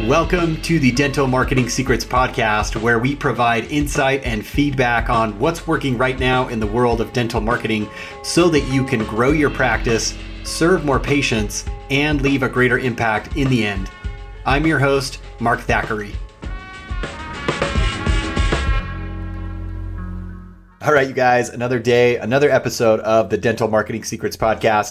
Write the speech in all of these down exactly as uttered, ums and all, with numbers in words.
Welcome to the Dental Marketing Secrets Podcast, where we provide insight and feedback on what's working right now in the world of dental marketing so that you can grow your practice, serve more patients, and leave a greater impact in the end. I'm your host, Mark Thackeray. All right, you guys, another day, another episode of the Dental Marketing Secrets Podcast.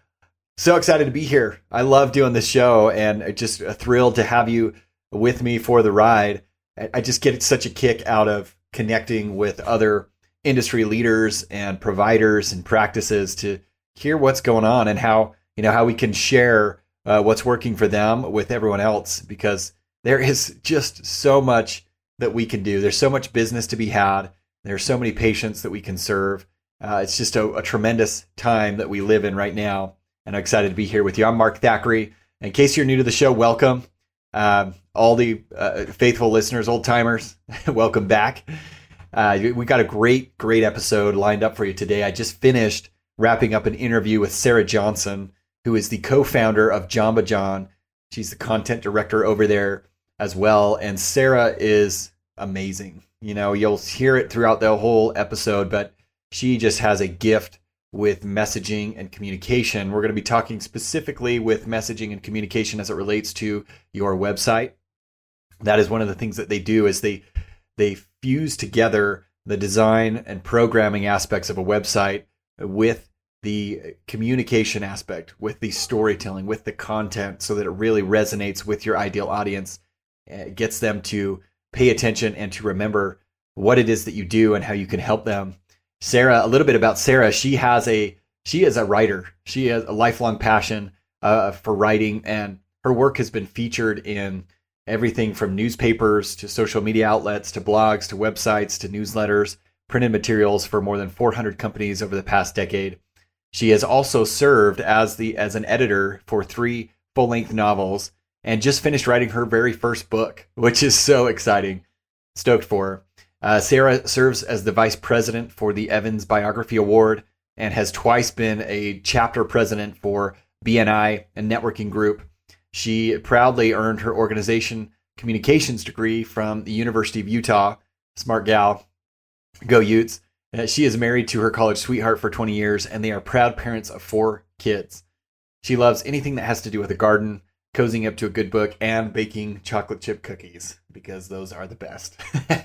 So excited to be here. I love doing this show and just thrilled to have you with me for the ride. I just get such a kick out of connecting with other industry leaders and providers and practices to hear what's going on and how, you know, how we can share uh, what's working for them with everyone else, because there is just so much that we can do. There's so much business to be had. There's so many patients that we can serve. Uh, it's just a, a tremendous time that we live in right now. And I'm excited to be here with you. I'm Mark Thackeray. In case you're new to the show, welcome. Um, all the uh, faithful listeners, old timers, welcome back. Uh, we got a great, great episode lined up for you today. I just finished wrapping up an interview with Sarah Johnson, who is the co-founder of Jamba John. She's the content director over there as well. And Sarah is amazing. You know, you'll hear it throughout the whole episode, but she just has a gift with messaging and communication. We're going to be talking specifically with messaging and communication as it relates to your website. That is one of the things that they do is they they fuse together the design and programming aspects of a website with the communication aspect, with the storytelling, with the content, so that it really resonates with your ideal audience. It gets them to pay attention and to remember what it is that you do and how you can help them. Sarah, a little bit about Sarah. She has a she is a writer. She has a lifelong passion uh, for writing, and her work has been featured in everything from newspapers to social media outlets to blogs to websites to newsletters, printed materials for more than four hundred companies over the past decade. She has also served as the as an editor for three full-length novels and just finished writing her very first book, which is so exciting. Stoked for her. Uh, Sarah serves as the vice president for the Evans Biography Award and has twice been a chapter president for B N I, a networking group. She proudly earned her organization communications degree from the University of Utah. Smart gal. Go Utes. Uh, she is married to her college sweetheart for twenty years, and they are proud parents of four kids. She loves anything that has to do with a garden, cozying up to a good book, and baking chocolate chip cookies, because those are the best.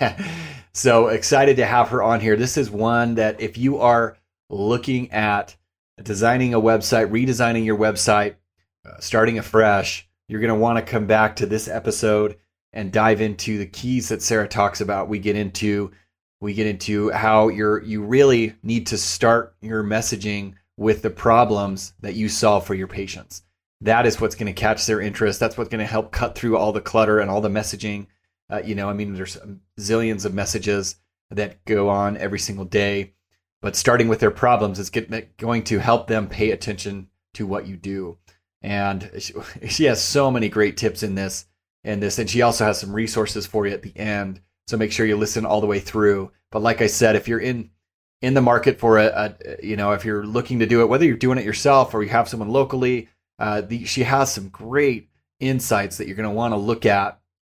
So excited to have her on here. This is one that if you are looking at designing a website, redesigning your website, uh, starting afresh, you're going to want to come back to this episode and dive into the keys that Sarah talks about. We get into we get into how you're you really need to start your messaging with the problems that you solve for your patients. That is what's going to catch their interest. That's what's going to help cut through all the clutter and all the messaging. Uh, you know, I mean, there's zillions of messages that go on every single day, but starting with their problems is get, going to help them pay attention to what you do. And she, she has so many great tips in this, in this, and she also has some resources for you at the end. So make sure you listen all the way through. But like I said, if you're in in the market for a, a you know, if you're looking to do it, whether you're doing it yourself or you have someone locally, Uh, the, she has some great insights that you're going to want to look at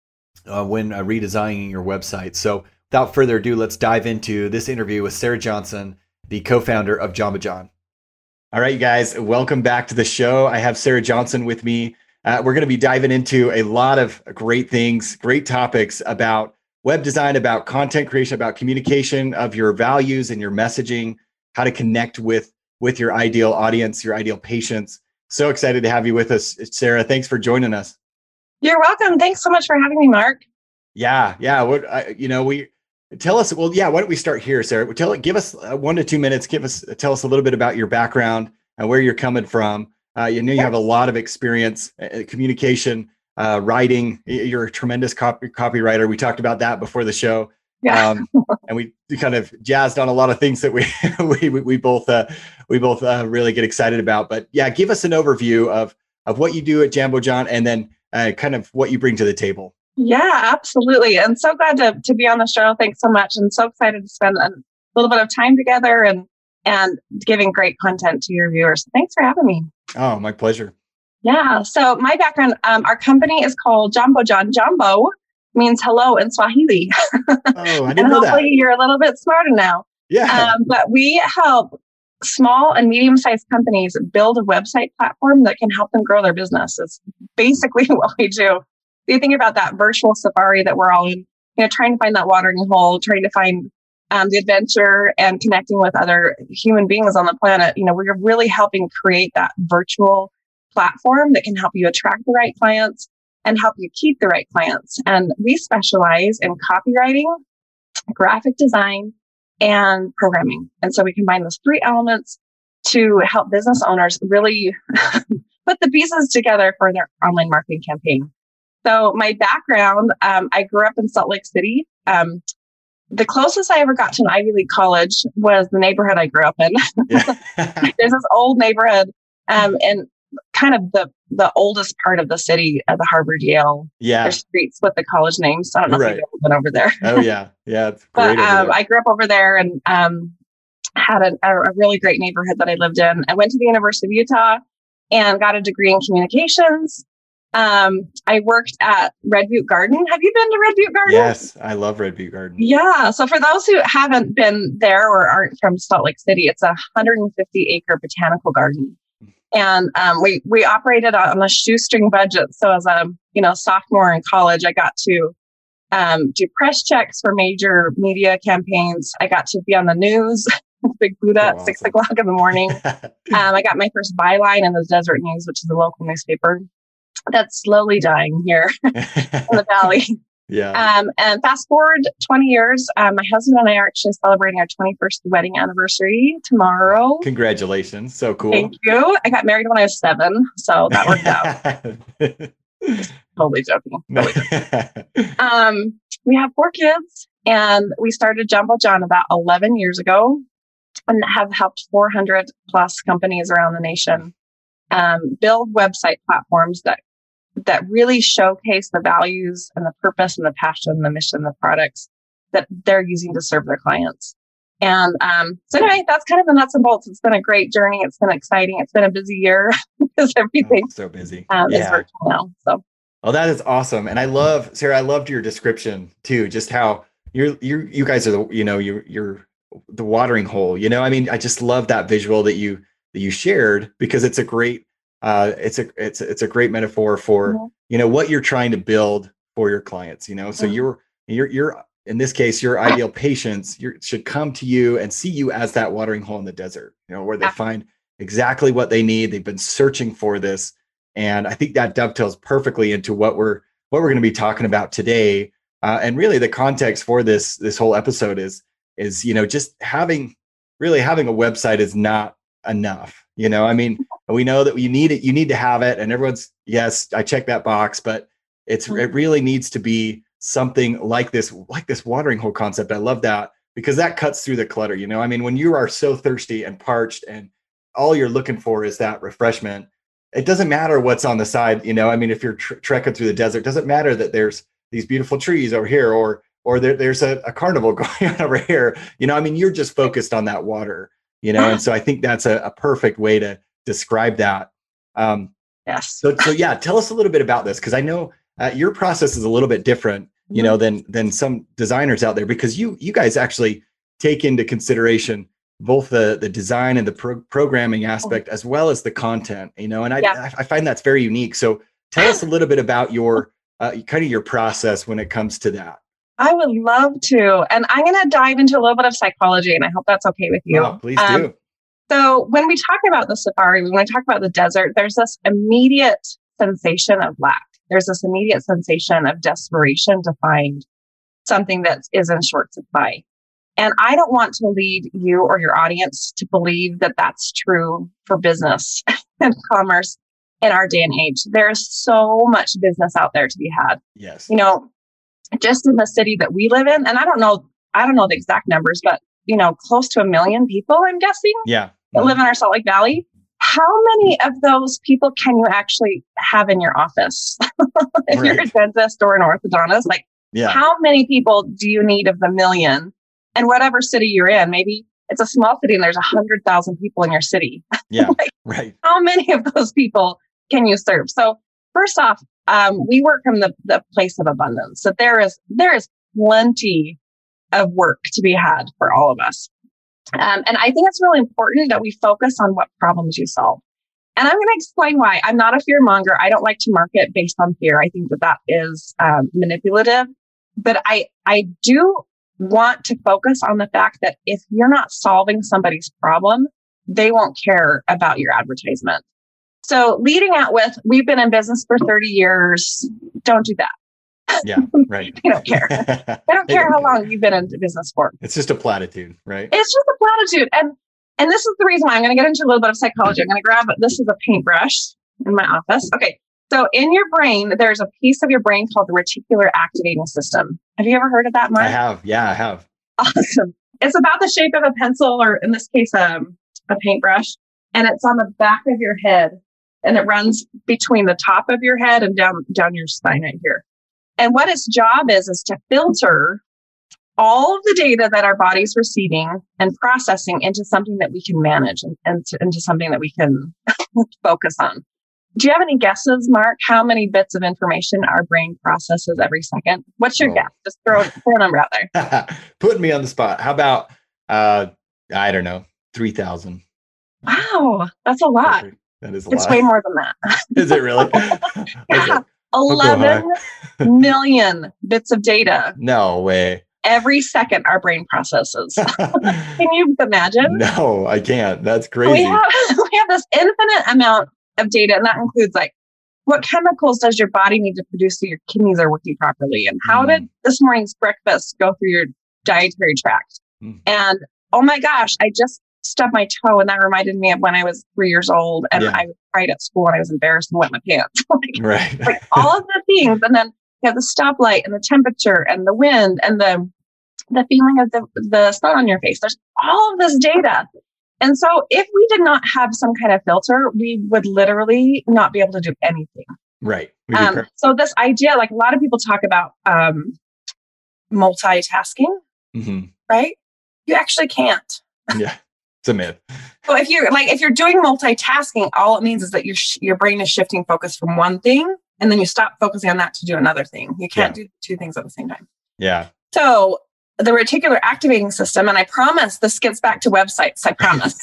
uh, when uh, redesigning your website. So without further ado, let's dive into this interview with Sarah Johnson, the co-founder of Jamba John. All right, you guys, welcome back to the show. I have Sarah Johnson with me. Uh, we're going to be diving into a lot of great things, great topics about web design, about content creation, about communication of your values and your messaging, how to connect with, with your ideal audience, your ideal patients. So excited to have you with us, Sarah. Thanks for joining us. You're welcome. Thanks so much for having me, Mark. Yeah, yeah. What I, you know, we tell us. Well, yeah. Why don't we start here, Sarah? Tell give us uh, one to two minutes. Give us tell us a little bit about your background and where you're coming from. Uh, you know, you have a lot of experience, uh, communication, uh, writing. You're a tremendous copy, copywriter. We talked about that before the show. Yeah. Um, and we kind of jazzed on a lot of things that we we we both uh, we both uh, really get excited about. But yeah, give us an overview of of what you do at Jamba John, and then uh, kind of what you bring to the table. Yeah, absolutely. And so glad to to be on the show. Thanks so much, and so excited to spend a little bit of time together and and giving great content to your viewers. Thanks for having me. Oh, my pleasure. Yeah. So my background, um, our company is called Jambo John. Jambo means hello in Swahili. Oh, I didn't and know hopefully that. you're a little bit smarter now. Yeah. Um, but we help small and medium-sized companies build a website platform that can help them grow their business. It's basically what we do. You think about that virtual safari that we're all in, you know, trying to find that watering hole, trying to find um, the adventure and connecting with other human beings on the planet. You know, we're really helping create that virtual platform that can help you attract the right clients and help you keep the right clients. And we specialize in copywriting, graphic design, and programming. And so we combine those three elements to help business owners really put the pieces together for their online marketing campaign. So my background, um, I grew up in Salt Lake City. Um, the closest I ever got to an Ivy League college was the neighborhood I grew up in. Yeah. There's this old neighborhood um, in kind of the, the oldest part of the city, uh, the Harvard Yale. Yeah. There's streets with the college names. So I don't know Right. if you've ever been over there. Oh, yeah. Yeah. It's great. But um, I grew up over there and um, had a, a really great neighborhood that I lived in. I went to the University of Utah and got a degree in communications. Um, I worked at Red Butte Garden. Have you been to Red Butte Garden? Yes, I love Red Butte Garden. Yeah. So for those who haven't been there or aren't from Salt Lake City, it's a one hundred fifty acre botanical garden. And um, we we operated on a shoestring budget. So as a you know sophomore in college, I got to um, do press checks for major media campaigns. I got to be on the news, Big Buddha Oh, at awesome. six o'clock in the morning. um, I got my first byline in the Desert News, which is a local newspaper that's slowly dying here in the valley. Yeah. Um, and fast forward twenty years, um, my husband and I are actually celebrating our twenty-first wedding anniversary tomorrow. Congratulations. So cool. Thank you. I got married when I was seven, so that worked out. Totally joking. Totally joking. Um, we have four kids, and we started Jambo John about eleven years ago and have helped four hundred plus companies around the nation um, build website platforms that that really showcase the values and the purpose and the passion, and the mission, the products that they're using to serve their clients. And um, so anyway, that's kind of the nuts and bolts. It's been a great journey. It's been exciting. It's been a busy year because everything Oh, so busy. um, is Yeah. virtual now. So Oh, that is awesome. And I love, Sarah, I loved your description too, just how you're, you you guys are the, you know, you're, you're the watering hole, you know, I mean, I just love that visual that you, that you shared, because it's a great, uh, it's a, it's, it's a great metaphor for, Mhm. you know, what you're trying to build for your clients, you know, so Mhm. you're, you're, you're, in this case, your ideal patients you're, should come to you and see you as that watering hole in the desert, you know, where they Yeah. find exactly what they need. They've been searching for this. And I think that dovetails perfectly into what we're what we're going to be talking about today. Uh, and really, the context for this this whole episode is is you know just having really having a website is not enough. You know, I mean, we know that you need it. You need to have it, and everyone's yes, I check that box, but it's Mhm. it really needs to be something like this like this watering hole concept. I love that because that cuts through the clutter. You know, I mean, when you are so thirsty and parched, and all you're looking for is that refreshment. It doesn't matter what's on the side, you know. I mean, if you're tr- trekking through the desert, it doesn't matter that there's these beautiful trees over here, or or there, there's a, a carnival going on over here. You know, I mean, you're just focused on that water, you know. And so I think that's a, a perfect way to describe that. Um, yes. so so yeah, tell us a little bit about this, because I know uh, your process is a little bit different, you know, than than some designers out there, because you you guys actually take into consideration both the the design and the pro- programming aspect, as well as the content, you know, and I Yeah. I find that's very unique. So tell us a little bit about your uh, kind of your process when it comes to that. I would love to. And I'm going to dive into a little bit of psychology, and I hope that's okay with you. Oh, please Um, do. So when we talk about the safari, when we talk about the desert, there's this immediate sensation of lack. There's this immediate sensation of desperation to find something that is in short supply. And I don't want to lead you or your audience to believe that that's true for business and commerce in our day and age. There's so much business out there to be had. Yes. You know, just in the city that we live in, and I don't know, I don't know the exact numbers, but you know, close to a million people, I'm guessing, Yeah. that live in our Salt Lake Valley. How many of those people can you actually have in your office? If Right. you're a dentist or an orthodontist, like Yeah. how many people do you need of the million? And whatever city you're in, maybe it's a small city and there's a hundred thousand people in your city. Yeah. Like, Right. how many of those people can you serve? So first off, um, we work from the, the place of abundance. So there is there is plenty of work to be had for all of us. Um, and I think it's really important that we focus on what problems you solve. And I'm going to explain why. I'm not a fear monger. I don't like to market based on fear. I think that that is um, manipulative. But I, I do want to focus on the fact that if you're not solving somebody's problem, they won't care about your advertisement. So leading out with, we've been in business for thirty years. Don't do that. Yeah, right. They don't care. They don't care how long you've been in business for. It's just a platitude, right? It's just a platitude. And and this is the reason why I'm going to get into a little bit of psychology. I'm going to grab, this is a paintbrush in my office. Okay. So in your brain, there's a piece of your brain called the reticular activating system. Have you ever heard of that, Mark? I have. Yeah, I have. Awesome. It's about the shape of a pencil, or in this case, um, a paintbrush. And it's on the back of your head. And it runs between the top of your head and down, down your spine right here. And what its job is, is to filter all of the data that our body's receiving and processing into something that we can manage and, and to, into something that we can focus on. Do you have any guesses, Mark, how many bits of information our brain processes every second? What's your oh. guess? Just throw, throw a number out there. Putting me on the spot. How about, uh, I don't know, three thousand? Wow, that's a lot. That is a it's lot. way more than that. Is it really? Yeah. eleven million bits of data. No way. Every second our brain processes. Can you imagine? No, I can't. That's crazy. We have, we have this infinite amount of data, and that includes like, what chemicals does your body need to produce so your kidneys are working properly? And how mm. did this morning's breakfast go through your dietary tract? Mm. And oh my gosh, I just stubbed my toe, and that reminded me of when I was three years old and yeah. I cried at school and I was embarrassed and wet my pants. like, right. like all of the things. And then you have the stoplight and the temperature and the wind and the the feeling of the, the sun on your face. There's all of this data. And so if we did not have some kind of filter, we would literally not be able to do anything. Right. Um, so this idea, like a lot of people talk about um, multitasking, mm-hmm. right? You actually can't. Yeah. It's a myth. So if you're like, if you're doing multitasking, all it means is that your sh- your brain is shifting focus from one thing, and then you stop focusing on that to do another thing. You can't yeah. do two things at the same time. Yeah. So the reticular activating system, and I promise this gets back to websites. I promise.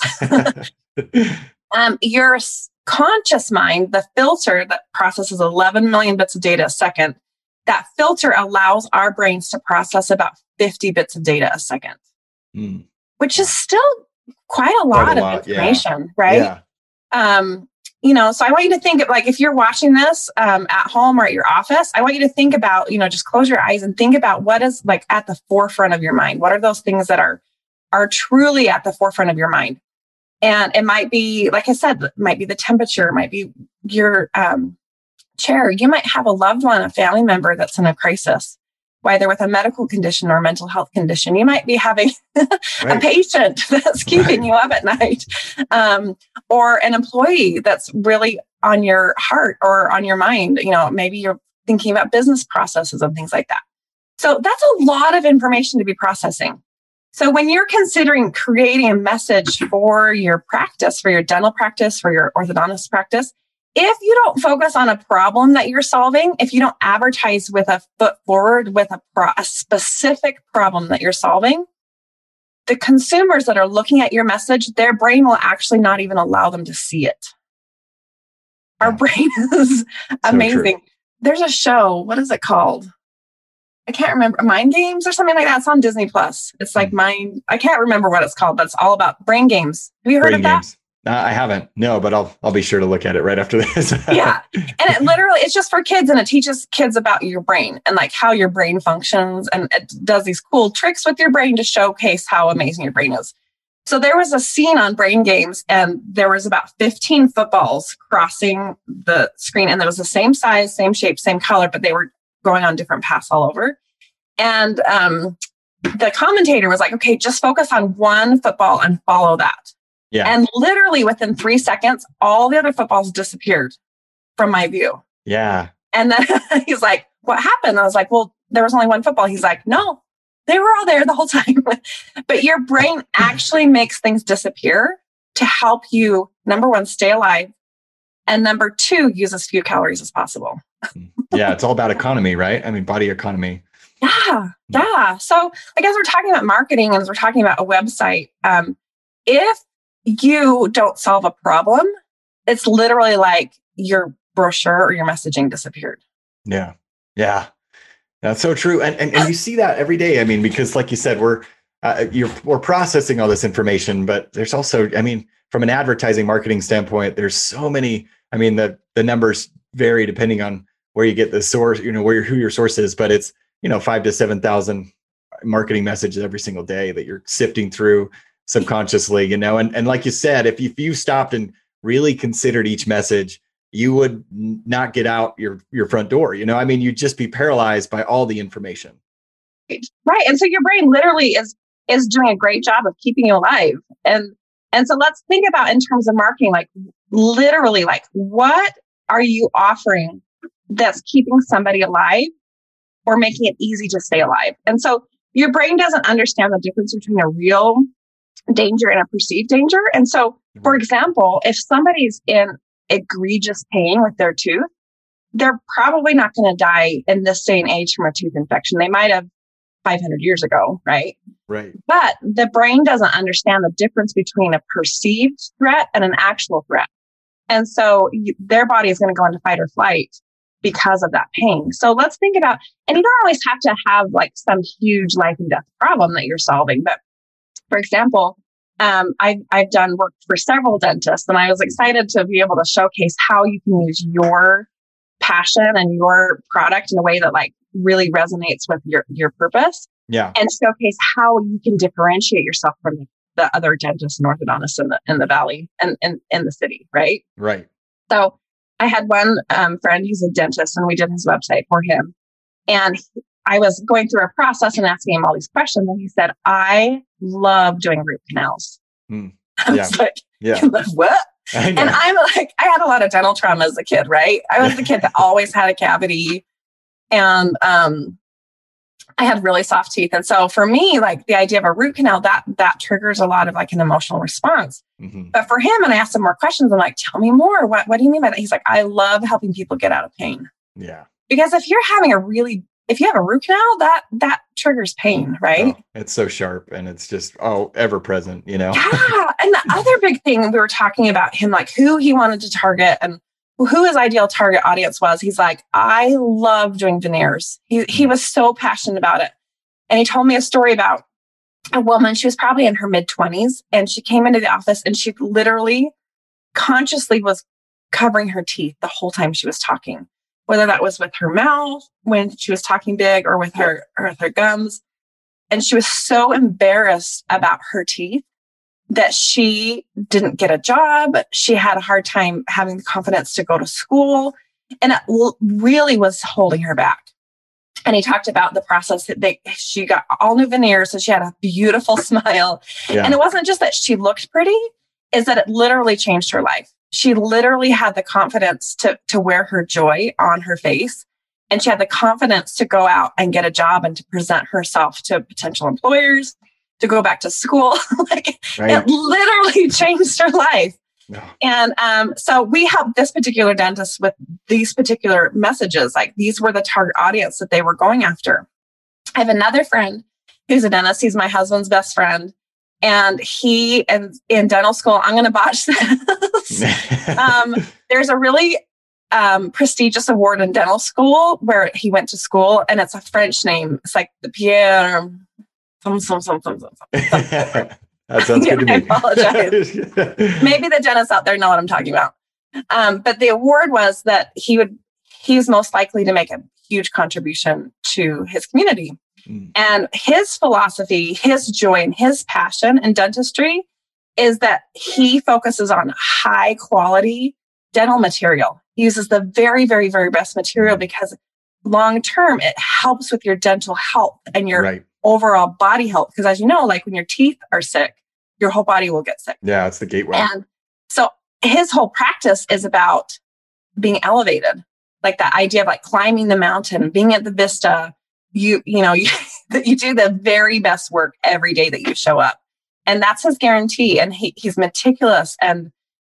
um, your conscious mind, the filter that processes eleven million bits of data a second, that filter allows our brains to process about fifty bits of data a second, mm. which is still quite a lot quite a of lot, information, yeah. right? Yeah. Um, you know, so I want you to think of like, if you're watching this um, at home or at your office, I want you to think about, you know, just close your eyes and think about what is like at the forefront of your mind. What are those things that are, are truly at the forefront of your mind? And it might be, like I said, it might be the temperature, it might be your um, chair. You might have a loved one, a family member that's in a crisis, whether with a medical condition or a mental health condition. You might be having right. a patient that's keeping right. you up at night, um, or an employee that's really on your heart or on your mind. You know, maybe you're thinking about business processes and things like that. So that's a lot of information to be processing. So when you're considering creating a message for your practice, for your dental practice, for your orthodontist practice, if you don't focus on a problem that you're solving, if you don't advertise with a foot forward with a, pro- a specific problem that you're solving, the consumers that are looking at your message, their brain will actually not even allow them to see it. Our brain is amazing. So There's a show, what is it called? I can't remember, Mind Games or something like that. It's on Disney Plus. It's like Mind, I can't remember what it's called, but it's all about brain games. Have you heard brain of that? Games. Uh, I haven't. No, but I'll I'll be sure to look at it right after this. Yeah. And it literally, it's just for kids, and it teaches kids about your brain and like how your brain functions. And it does these cool tricks with your brain to showcase how amazing your brain is. So there was a scene on Brain Games, and there was about fifteen footballs crossing the screen, and it was the same size, same shape, same color, but they were going on different paths all over. And um, the commentator was like, okay, just focus on one football and follow that. Yeah. And literally within three seconds, all the other footballs disappeared from my view. Yeah. And then he's like, what happened? I was like, well, there was only one football. He's like, no, they were all there the whole time. But your brain actually makes things disappear to help you, number one, stay alive, And number two, use as few calories as possible. Yeah, it's all about economy, right? I mean, body economy. Yeah, yeah. So like as we're talking about marketing and as we're talking about a website, um, if you don't solve a problem, it's literally like your brochure or your messaging disappeared. Yeah, yeah. That's so true. And, and and you see that every day. I mean, because like you said, we're uh, you're we're processing all this information, but there's also, I mean, from an advertising marketing standpoint, there's so many. I mean, the the numbers vary depending on where you get the source, you know, where your, who your source is, but it's, you know, five to seven thousand marketing messages every single day that you're sifting through subconsciously, you know. And and like you said, if you, if you stopped and really considered each message, you would not get out your your front door. You know, I mean, you'd just be paralyzed by all the information. Right. And so your brain literally is is doing a great job of keeping you alive. And and so let's think about in terms of marketing, like literally, like what are you offering that's keeping somebody alive or making it easy to stay alive? And so your brain doesn't understand the difference between a real danger and a perceived danger. And so, for example, if somebody's in egregious pain with their tooth, they're probably not going to die in this day and age from a tooth infection. They might have five hundred years ago, right? Right. But the brain doesn't understand the difference between a perceived threat and an actual threat. And so you, their body is going to go into fight or flight because of that pain. So let's think about, and you don't always have to have like some huge life and death problem that you're solving. But for example, um, I've, I've done work for several dentists, and I was excited to be able to showcase how you can use your passion and your product in a way that like really resonates with your, your purpose. Yeah. And showcase how you can differentiate yourself from the other dentists and orthodontists in the, in the valley and in, in the city. Right. Right. So I had one um, friend who's a dentist, and we did his website for him. And I was going through a process and asking him all these questions. And he said, I love doing root canals. Mm. I Yeah. was like, Yeah. what? And I'm like, I had a lot of dental trauma as a kid, right? I was the kid that always had a cavity, and um, I had really soft teeth. And so for me, like the idea of a root canal, that that triggers a lot of like an emotional response. Mm-hmm. But for him, and I asked him more questions, I'm like, tell me more. What, what do you mean by that? He's like, I love helping people get out of pain. Yeah. Because if you're having a really, if you have a root canal, that that triggers pain, right? Oh, it's so sharp, and it's just, oh, ever present, you know? Yeah. And the other big thing, we were talking about him, like who he wanted to target and who his ideal target audience was. He's like, I love doing veneers. He he was so passionate about it. And he told me a story about a woman. She was probably in her mid twenties, and she came into the office, and she literally consciously was covering her teeth the whole time she was talking, whether that was with her mouth when she was talking big or with her, or with her gums. And she was so embarrassed about her teeth that she didn't get a job. She had a hard time having the confidence to go to school, and it l- really was holding her back. And he talked about the process that they, she got all new veneers. So she had a beautiful smile. Yeah. And it wasn't just that she looked pretty, is that it literally changed her life. She literally had the confidence to, to wear her joy on her face. And she had the confidence to go out and get a job and to present herself to potential employers, to go back to school. Like Right. it literally changed her life. No. And um, so we helped this particular dentist with these particular messages. Like these were the target audience that they were going after. I have another friend who's a dentist. He's my husband's best friend. And he, and in dental school, I'm going to botch this. um, there's a really um, prestigious award in dental school where he went to school, and it's a French name. It's like the Pierre, some, some, some, some, some, some. That sounds Yeah, good to I me. apologize. Maybe the dentists out there know what I'm talking about. Um, but the award was that he would, he's most likely to make a huge contribution to his community. Mm. And his philosophy, his joy, and his passion in dentistry is that he focuses on high quality dental material. He uses the very, very, very best material because long term, it helps with your dental health and your right. overall body health. Because as you know, like when your teeth are sick, your whole body will get sick. Yeah, it's the gateway. And so his whole practice is about being elevated, like that idea of like climbing the mountain, being at the vista. You, you know, you, you do the very best work every day that you show up. And that's his guarantee. And he, he's meticulous and,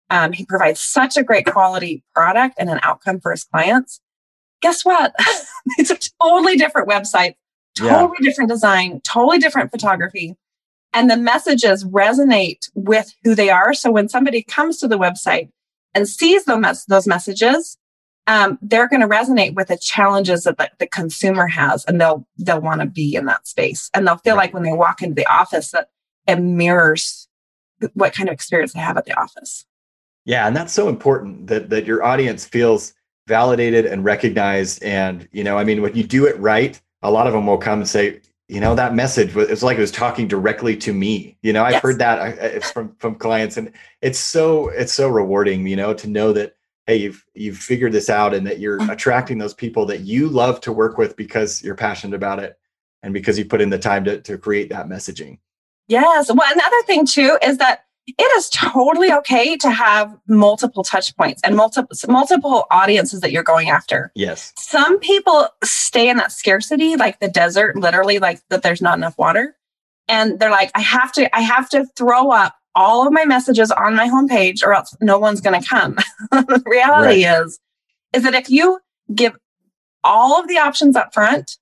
Um, he provides such a great quality product and an outcome for his clients. Guess what? It's a totally different website, totally yeah. different design, totally different photography. And the messages resonate with who they are. So when somebody comes to the website and sees those, those messages, um, they're going to resonate with the challenges that the, the consumer has, and they'll they'll want to be in that space. And they'll feel right. like when they walk into the office that it mirrors what kind of experience they have at the office. Yeah, and that's so important that that your audience feels validated and recognized. And, you know, I mean, when you do it right, a lot of them will come and say, you know, that message was, it's like it was talking directly to me. You know, I've yes. heard that from, from clients, and it's so, it's so rewarding, you know, to know that, hey, you've, you've figured this out, and that you're attracting those people that you love to work with because you're passionate about it and because you put in the time to, to create that messaging. Yes. Well, another thing too, is that it is totally okay to have multiple touch points and multiple multiple audiences that you're going after. Yes. Some people stay in that scarcity, like the desert, literally, like that there's not enough water. And they're like, I have to, I have to throw up all of my messages on my homepage or else no one's going to come. The reality right. is, is that if you give all of the options up front,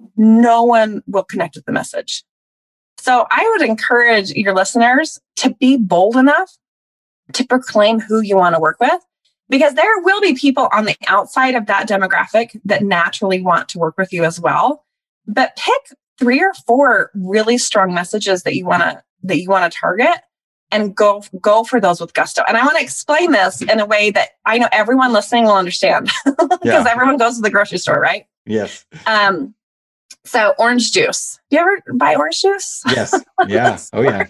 no one will connect with the message. So I would encourage your listeners to be bold enough to proclaim who you want to work with, because there will be people on the outside of that demographic that naturally want to work with you as well. But pick three or four really strong messages that you want to that you want to target, and go go for those with gusto. And I want to explain this in a way that I know everyone listening will understand, because yeah. everyone goes to the grocery store, right? Yes. Um. So orange juice. Do you ever buy orange juice? Yes. Yeah. Oh yeah.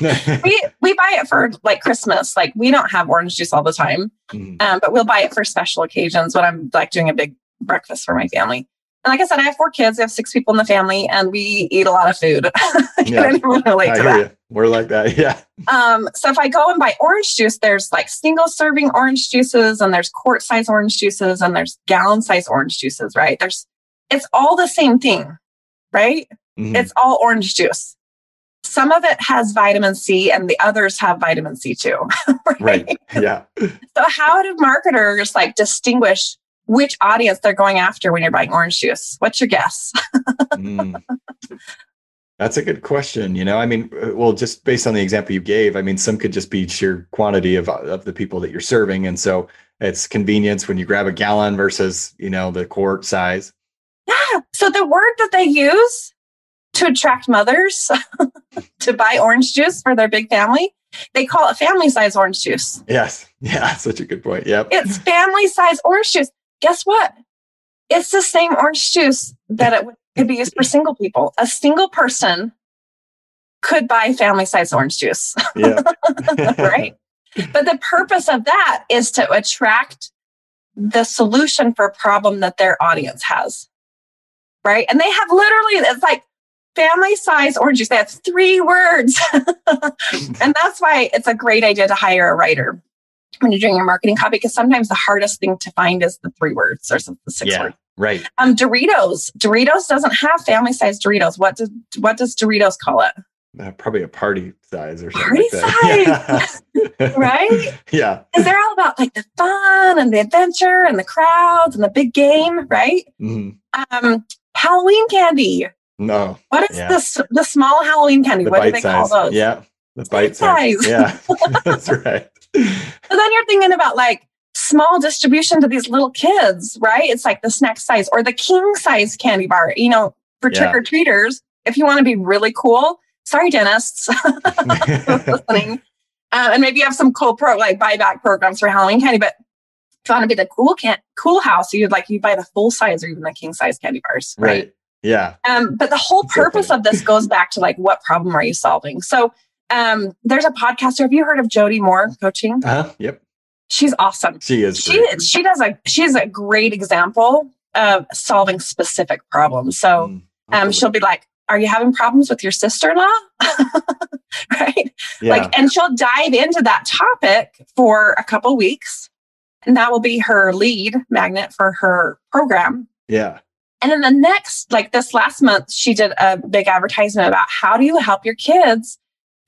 we we buy it for like Christmas. Like we don't have orange juice all the time, mm. um, but we'll buy it for special occasions when I'm like doing a big breakfast for my family. And like I said, I have four kids. I have six people in the family, and we eat a lot of food. Yeah. I can relate I to hear that. You. We're like that. Yeah. Um. So if I go and buy orange juice, there's like single serving orange juices, and there's quart size orange juices, and there's gallon size orange juices. Right. There's it's all the same thing. Right? Mm-hmm. It's all orange juice. Some of it has vitamin C and the others have vitamin C too. Right? Right. Yeah. So how do marketers like distinguish which audience they're going after when you're buying orange juice? What's your guess? mm. That's a good question. You know, I mean, well, just based on the example you gave, I mean, some could just be sheer quantity of, of the people that you're serving. And so it's convenience when you grab a gallon versus, you know, the quart size. Yeah. So the word that they use to attract mothers to buy orange juice for their big family, they call it family size orange juice. Yes. Yeah. Such a good point. Yep. It's family size orange juice. Guess what? It's the same orange juice that it could be used for single people. A single person could buy family size orange juice. Yeah. Right. But the purpose of that is to attract the solution for a problem that their audience has. Right. And they have literally, it's like family size orange juice. They have three words. And that's why it's a great idea to hire a writer when you're doing your marketing copy, because sometimes the hardest thing to find is the three words or the six yeah, words. Right. Um, Doritos. Doritos doesn't have family size Doritos. What does, what does Doritos call it? Uh, probably a party size or something. Party like that. size. Yeah. Right? Yeah. Because they're all about like the fun and the adventure and the crowds and the big game, right? Mm-hmm. Um, Halloween candy. No. What is yeah. this? The small Halloween candy? The what do bite they size. call those? Yeah. The bite, bite size. size. Yeah. That's right. So then you're thinking about like small distribution to these little kids, right? It's like the snack size or the king size candy bar, you know, for yeah. trick or treaters. If you want to be really cool, sorry, dentists listening. Uh, and maybe you have some cool pro like buyback programs for Halloween candy, but if you want to be the cool can cool house, you'd like you buy the full size or even the king size candy bars, right? right. Yeah. Um, but the whole purpose so of this goes back to like, what problem are you solving? So um, there's a podcaster. Have you heard of Jody Moore coaching? Uh-huh. Yep. She's awesome. She is. She great. she does a she's a great example of solving specific problems. So mm, um, she'll be like, "Are you having problems with your sister-in-law?" Right? Yeah. Like, and she'll dive into that topic for a couple weeks, and that will be her lead magnet for her program. Yeah. And then the next, like this last month, she did a big advertisement about how do you help your kids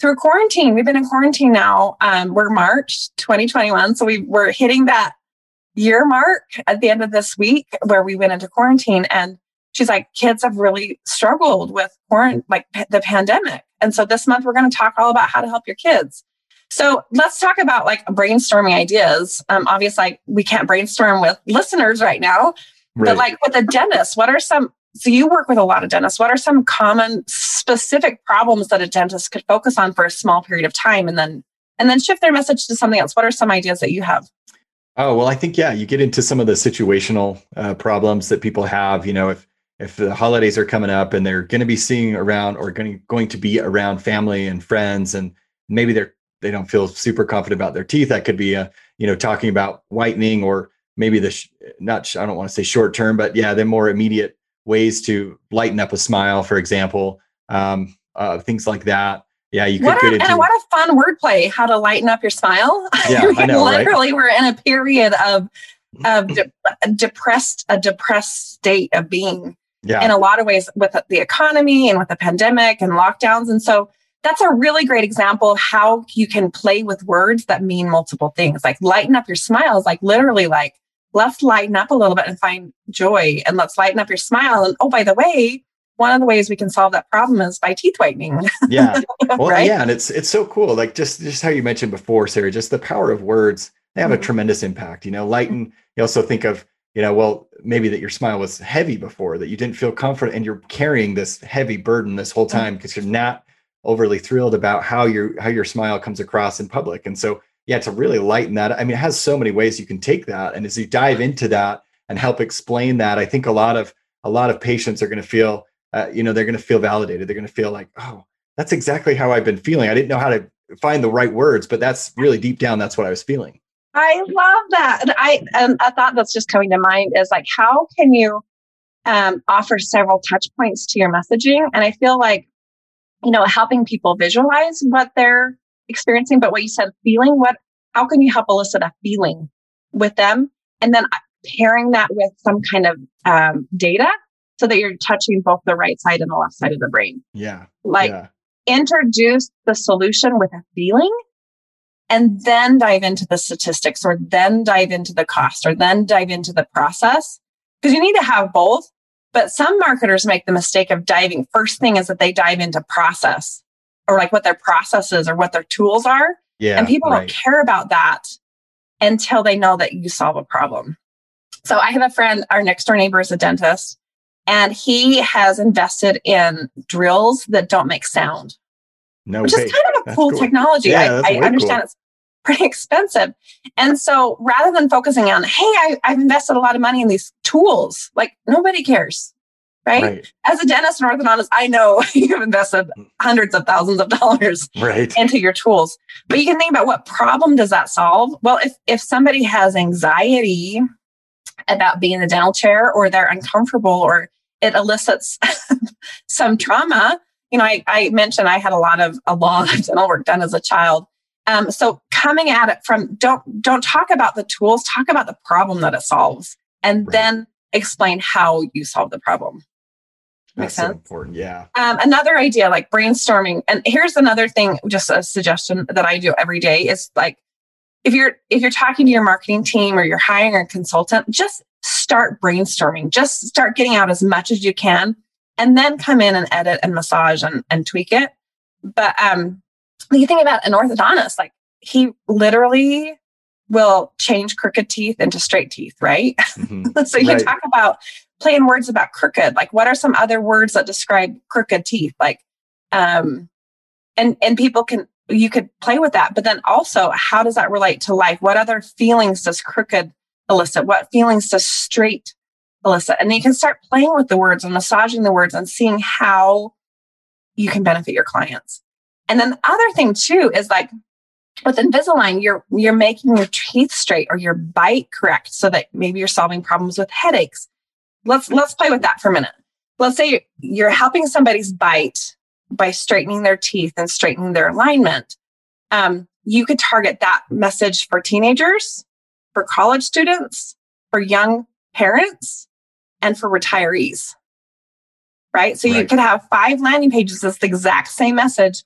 through quarantine. We've been in quarantine now. Um, we're March twenty twenty-one. So we we're hitting that year mark at the end of this week where we went into quarantine. And she's like, kids have really struggled with quarant- like p- the pandemic. And so this month we're going to talk all about how to help your kids. So let's talk about like brainstorming ideas. Um, obviously, like, we can't brainstorm with listeners right now, right. But like with a dentist, what are some, so you work with a lot of dentists. What are some common specific problems that a dentist could focus on for a small period of time and then, and then shift their message to something else? What are some ideas that you have? Oh, well, I think, yeah, you get into some of the situational uh, problems that people have. You know, if, if the holidays are coming up and they're going to be seeing around or going to, going to be around family and friends, and maybe they're, they don't feel super confident about their teeth. That could be a, you know, talking about whitening, or maybe the, sh- not, sh- I don't want to say short term, but yeah, the more immediate ways to lighten up a smile, for example, um, uh, things like that. Yeah, you could what get a, into. And what a fun wordplay! How to lighten up your smile. Yeah, I, mean, I know, literally, right? We're in a period of of de- depressed, a depressed state of being. Yeah. In a lot of ways, with the economy and with the pandemic and lockdowns, and so that's a really great example of how you can play with words that mean multiple things. Like lighten up your smiles, like literally, like let's lighten up a little bit and find joy, and let's lighten up your smile. And oh, by the way, one of the ways we can solve that problem is by teeth whitening. Yeah. Well, right? Yeah. And it's, it's so cool. Like just, just how you mentioned before, Sarah, just the power of words, they have mm-hmm. a tremendous impact. You know, lighten, you also think of, you know, well, maybe that your smile was heavy before, that you didn't feel comfort, and you're carrying this heavy burden this whole time because you're not overly thrilled about how your, how your smile comes across in public. And so, yeah, to really lighten that, I mean, it has so many ways you can take that. And as you dive into that and help explain that, I think a lot of, a lot of patients are going to feel, Uh, you know, they're going to feel validated. They're going to feel like, oh, that's exactly how I've been feeling. I didn't know how to find the right words, but that's really deep down. That's what I was feeling. I love that. And I, and a thought that's just coming to mind is like, how can you um, offer several touch points to your messaging? And I feel like, you know, helping people visualize what they're experiencing, but what you said, feeling, what, how can you help elicit a feeling with them? And then pairing that with some kind of um, data, so that you're touching both the right side and the left side of the brain. Yeah. Like yeah. introduce the solution with a feeling, and then dive into the statistics, or then dive into the cost, or then dive into the process. Because you need to have both. But some marketers make the mistake of diving. First thing is that they dive into process, or like what their process is or what their tools are. Yeah. And people right. don't care about that until they know that you solve a problem. So I have a friend, our next door neighbor is a dentist. And he has invested in drills that don't make sound, no which way. is kind of a cool, cool technology. Yeah, I, I understand cool. It's pretty expensive. And so rather than focusing on, hey, I, I've invested a lot of money in these tools, like nobody cares, right? right. As a dentist and orthodontist, I know you've invested hundreds of thousands of dollars right. into your tools. But you can think about, what problem does that solve? Well, if if somebody has anxiety about being in the dental chair, or they're uncomfortable, or it elicits some trauma. You know, I, I mentioned I had a lot of a lot of dental work done as a child. Um, so coming at it from, don't don't talk about the tools, talk about the problem that it solves, and right. then explain how you solve the problem. Makes That's sense? So important, yeah. Um, another idea, like brainstorming, and here's another thing, just a suggestion that I do every day is like, if you're if you're talking to your marketing team or you're hiring a consultant, just start brainstorming. Just start getting out as much as you can, and then come in and edit and massage and, and tweak it. But um, when you think about an orthodontist, like he literally will change crooked teeth into straight teeth, right? Mm-hmm. So you right. talk about playing words about crooked. Like, what are some other words that describe crooked teeth? Like, um, and and people can you could play with that. But then also, how does that relate to life? What other feelings does crooked elicit? What feelings does straight elicit? And you can start playing with the words and massaging the words and seeing how you can benefit your clients. And then the other thing too is like with Invisalign, you're you're making your teeth straight or your bite correct, so that maybe you're solving problems with headaches. Let's let's play with that for a minute. Let's say you're helping somebody's bite by straightening their teeth and straightening their alignment. Um, you could target that message for teenagers, for college students, for young parents, and for retirees, right? So right. you could have five landing pages that's the exact same message,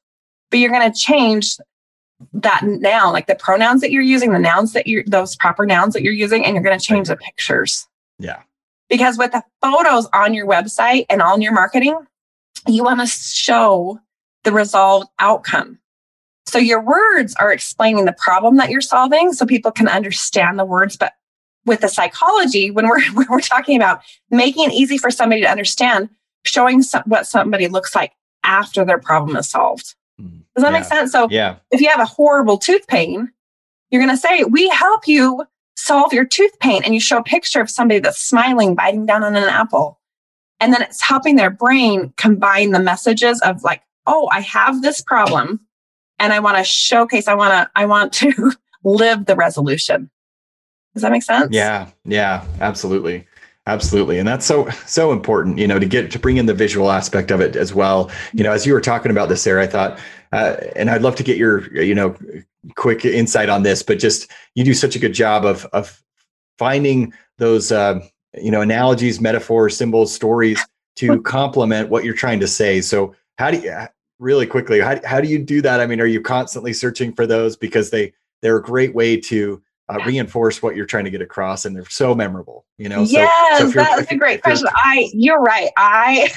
but you're going to change that noun, like the pronouns that you're using, the nouns that you're, those proper nouns that you're using, and you're going to change the pictures. Yeah. Because with the photos on your website and on your marketing, you want to show the resolved outcome. So your words are explaining the problem that you're solving so people can understand the words. But with the psychology, when we're, when we're talking about making it easy for somebody to understand, showing some, what somebody looks like after their problem is solved. Does that yeah. make sense? So yeah. if you have a horrible tooth pain, you're going to say, we help you solve your tooth pain. And you show a picture of somebody that's smiling, biting down on an apple. And then it's helping their brain combine the messages of like, oh, I have this problem and I want to showcase, I want to, I want to live the resolution. Does that make sense? Yeah. Yeah, absolutely. Absolutely. And that's so, so important, you know, to get, to bring in the visual aspect of it as well. You know, as you were talking about this, Sarah, I thought, uh, and I'd love to get your, you know, quick insight on this, but just, you do such a good job of, of finding those, uh, you know, analogies, metaphors, symbols, stories to complement what you're trying to say. So how do you, really quickly, how, how do you do that? I mean, are you constantly searching for those? Because they, they're a great way to Uh, reinforce what you're trying to get across, and they're so memorable, you know. Yes, so, so that was a great question. I, you're right. I,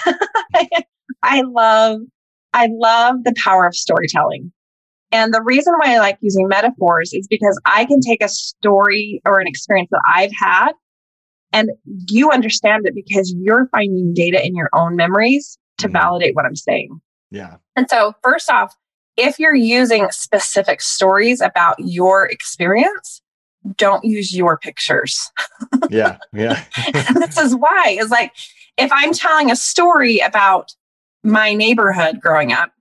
I love, I love the power of storytelling, and the reason why I like using metaphors is because I can take a story or an experience that I've had, and you understand it because you're finding data in your own memories to mm-hmm. validate what I'm saying. Yeah. And so, first off, if you're using specific stories about your experience, don't use your pictures. Yeah. Yeah. This is why. It's like, if I'm telling a story about my neighborhood growing up,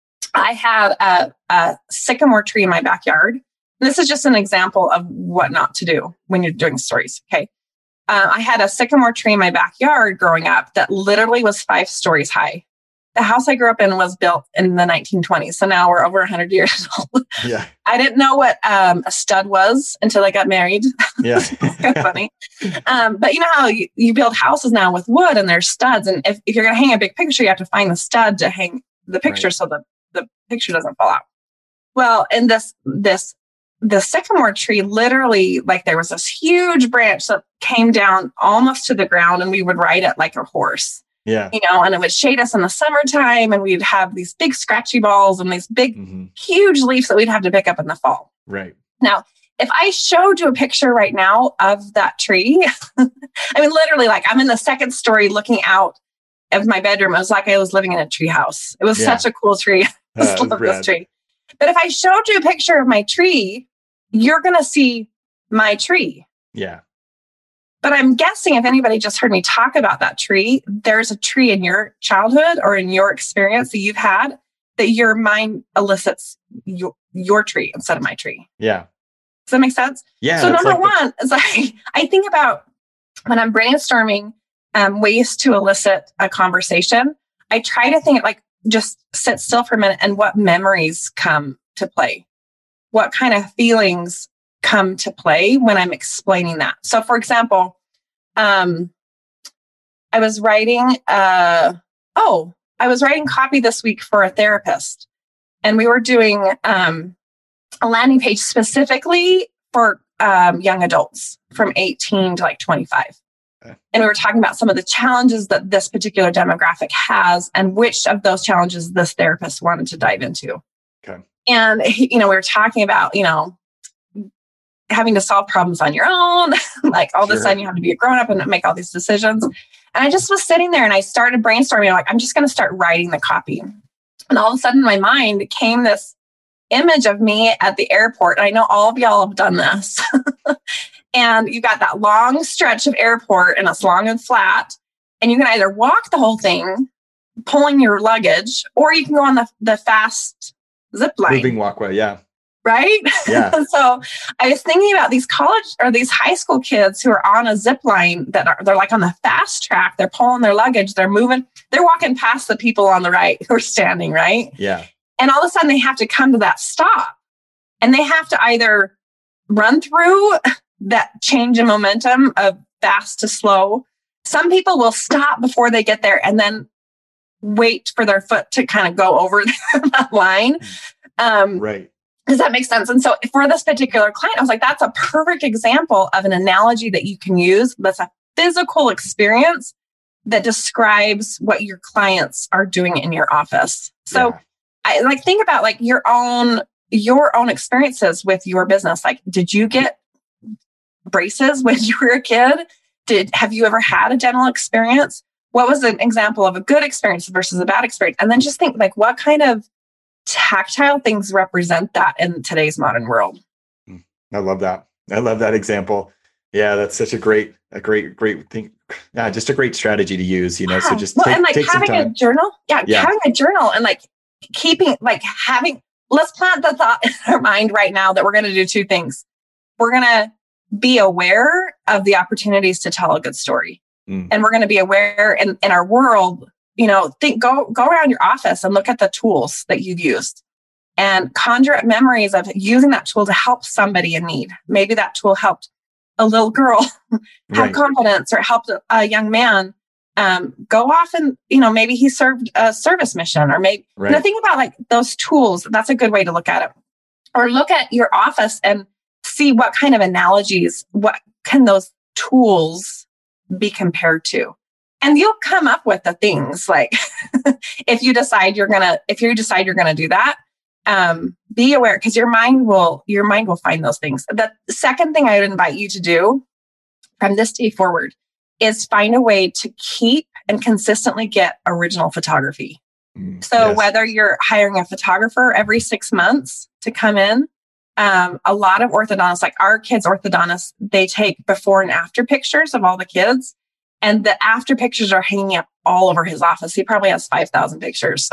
I had a, a sycamore tree in my backyard. This is just an example of what not to do when you're doing stories. Okay. Uh, I had a sycamore tree in my backyard growing up that literally was five stories high. The house I grew up in was built in the nineteen twenties. So now we're over one hundred years old. Yeah. I didn't know what um, a stud was until I got married. Yeah. It's kind of funny. Um, but you know how you, you build houses now with wood and there's studs. And if, if you're going to hang a big picture, you have to find the stud to hang the picture right. so the, the picture doesn't fall out. Well, in this, this, the sycamore tree, literally, like there was this huge branch that came down almost to the ground and we would ride it like a horse. Yeah. You know, and it would shade us in the summertime and we'd have these big scratchy balls and these big, mm-hmm. huge leaves that we'd have to pick up in the fall. Right. Now, if I showed you a picture right now of that tree, I mean, literally, like I'm in the second story looking out of my bedroom. It was like I was living in a tree house. It was yeah. such a cool tree. I just uh, love this tree. But if I showed you a picture of my tree, you're going to see my tree. Yeah. But I'm guessing if anybody just heard me talk about that tree, there's a tree in your childhood or in your experience that you've had that your mind elicits your, your tree instead of my tree. Yeah. Does that make sense? Yeah. So number like one the- is like, I think about when I'm brainstorming um, ways to elicit a conversation, I try to think like, just sit still for a minute and what memories come to play. What kind of feelings come to play when I'm explaining that. So for example, um, I was writing, uh, oh, I was writing copy this week for a therapist and we were doing um, a landing page specifically for um, young adults from eighteen to like twenty-five. Okay. And we were talking about some of the challenges that this particular demographic has and which of those challenges this therapist wanted to dive into. Okay. And, you know, we were talking about, you know, having to solve problems on your own, like all sure. of a sudden you have to be a grown up and make all these decisions. And I just was sitting there and I started brainstorming. I'm like, I'm just going to start writing the copy. And all of a sudden in my mind came this image of me at the airport. And I know all of y'all have done this. And you got that long stretch of airport and it's long and flat. And you can either walk the whole thing, pulling your luggage, or you can go on the, the fast zip line. Moving walkway, yeah. Right? Yeah. So I was thinking about these college or these high school kids who are on a zip line that are, they're like on the fast track. They're pulling their luggage. They're moving. They're walking past the people on the right who are standing, right? Yeah. And all of a sudden they have to come to that stop and they have to either run through that change in momentum of fast to slow. Some people will stop before they get there and then wait for their foot to kind of go over that line. Um, right. Does that make sense? And so for this particular client, I was like, that's a perfect example of an analogy that you can use. That's a physical experience that describes what your clients are doing in your office. So yeah. I like think about like your own, your own experiences with your business. Like, did you get braces when you were a kid? Did, have you ever had a dental experience? What was an example of a good experience versus a bad experience? And then just think like, what kind of tactile things represent that in today's modern world? I love that. I love that example. Yeah, that's such a great, a great, great thing. Yeah, just a great strategy to use, you know, yeah. So just well, take, and like take having some time. a journal. Yeah, yeah, having a journal and like keeping, like having, let's plant the thought in our mind right now that we're going to do two things. We're going to be aware of the opportunities to tell a good story. Mm. And we're going to be aware in, in our world, you know, think, go, go around your office and look at the tools that you've used and conjure up memories of using that tool to help somebody in need. Maybe that tool helped a little girl have right. confidence, or helped a, a young man um, go off and, you know, maybe he served a service mission, or maybe, right. you know, think about like those tools. That's a good way to look at it. Or look at your office and see what kind of analogies, what can those tools be compared to? And you'll come up with the things like, if you decide you're going to, if you decide you're going to do that, um, be aware, because your mind will, your mind will find those things. The second thing I would invite you to do from this day forward is find a way to keep and consistently get original photography. Mm, so yes. whether you're hiring a photographer every six months to come in, um, a lot of orthodontists, like our kids' orthodontists, they take before and after pictures of all the kids. And the after pictures are hanging up all over his office. He probably has five thousand pictures.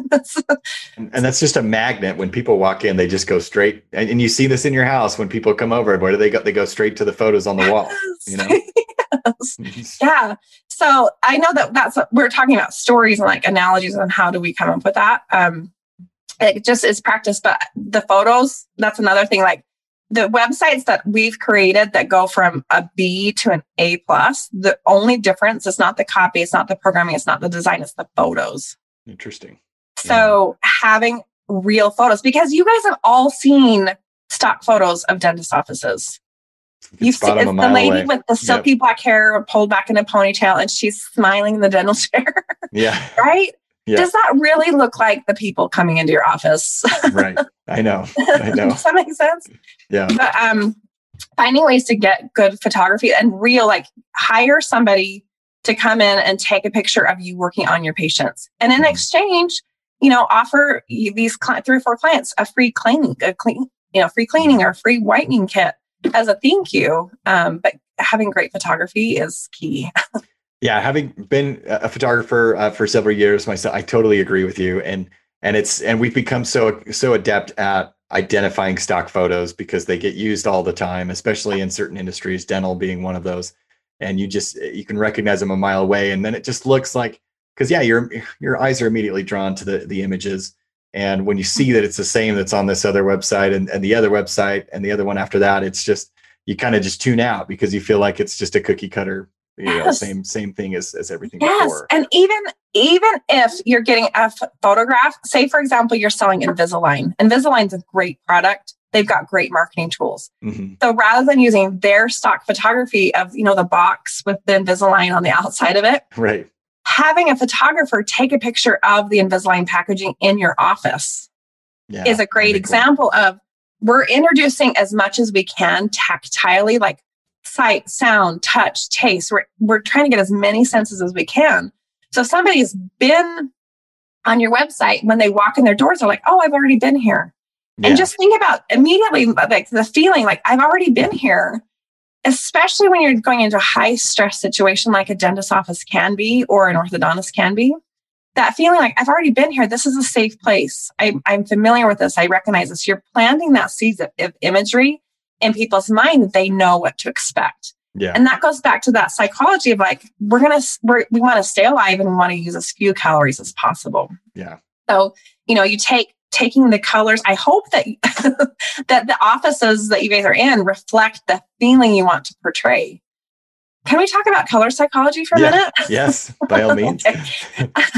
and, and that's just a magnet. When people walk in, they just go straight. And, and you see this in your house when people come over. Where do they go? They go straight to the photos on the wall. Yes. You know? Yes. Yeah. So I know that that's, we're talking about stories and like analogies and how do we come up with that? Um, it just is practice. But the photos, that's another thing. Like, the websites that we've created that go from a B to an A plus, the only difference is not the copy, it's not the programming, it's not the design, it's the photos. Interesting. So yeah. having real photos, because you guys have all seen stock photos of dentist offices. You've seen it's the lady away. with the silky yep. black hair pulled back in a ponytail, and she's smiling in the dental chair. Yeah. Right? Yeah. Does that really look like the people coming into your office? Right. I know. I know. Does that make sense? Yeah. But um, finding ways to get good photography and real, like hire somebody to come in and take a picture of you working on your patients. And in mm-hmm. exchange, you know, offer these cl- three or four clients a free cleaning, a clean, you know, free cleaning or a free whitening kit as a thank you. Um, but having great photography is key. Yeah, having been a photographer uh, for several years myself, I totally agree with you. And and it's and we've become so so adept at identifying stock photos because they get used all the time, especially in certain industries, dental being one of those. And you just you can recognize them a mile away, and then it just looks like, because yeah, your your eyes are immediately drawn to the the images. And when you see that it's the same that's on this other website and, and the other website and the other one after that, it's just you kind of just tune out because you feel like it's just a cookie cutter. You know, yes. same same thing as, as everything yes. before. And even even if you're getting a f- photograph, say for example, you're selling Invisalign. Invisalign's a great product. They've got great marketing tools. Mm-hmm. So rather than using their stock photography of, you know, the box with the Invisalign on the outside of it, right, having a photographer take a picture of the Invisalign packaging in your office yeah, is a great example cool. of we're introducing as much as we can tactilely, like sight, sound, touch, taste. We're, we're trying to get as many senses as we can. So if somebody's been on your website, when they walk in their doors, they're like, oh, I've already been here. Yeah. And just think about immediately like the feeling like I've already been here, especially when you're going into a high stress situation like a dentist office can be or an orthodontist can be. That feeling like I've already been here. This is a safe place. I, I'm familiar with this. I recognize this. You're planting that seed of, of imagery in people's mind that they know what to expect. Yeah. And that goes back to that psychology of like, we're going to, we're, we want to stay alive and we want to use as few calories as possible. Yeah. So, you know, you take, taking the colors. I hope that, that the offices that you guys are in reflect the feeling you want to portray. Can we talk about color psychology for a yeah. minute? Yes, by all means.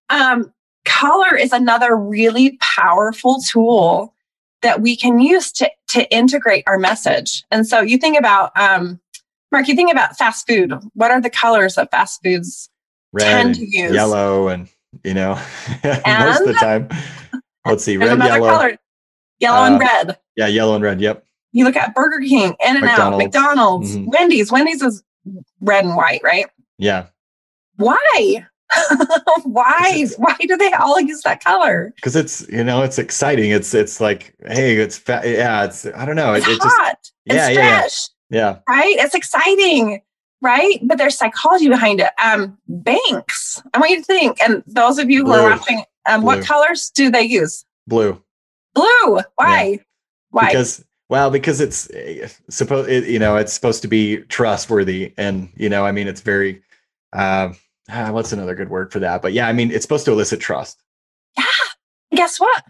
Um, color is another really powerful tool that we can use to, to integrate our message. And so you think about, um, Mark, you think about fast food. What are the colors that fast foods Red tend and to use? yellow and, you know, And most of the time. Let's see, there's red, another yellow. color, yellow uh, and red. Yeah, yellow and red. Yep. You look at Burger King, In-N-Out, McDonald's. McDonald's, Mhm. Wendy's. Wendy's is red and white, right? Yeah. Why? Why? Why do they all use that color? Because it's, you know, it's exciting. It's, it's like, hey, it's fat. Yeah. It's, I don't know. It's it, it hot. just, yeah, it's yeah, yeah. fresh. Yeah. Right? It's exciting, right? But there's psychology behind it. Um, banks. I want you to think, and those of you who Blue. are watching, um, what Blue. colors do they use? Blue. Blue. Why? Yeah. Why? Because, well, because it's supposed, it, you know, it's supposed to be trustworthy, and you know, I mean, it's very, uh, ah, what's another good word for that? But yeah, I mean, it's supposed to elicit trust. Yeah. Guess what?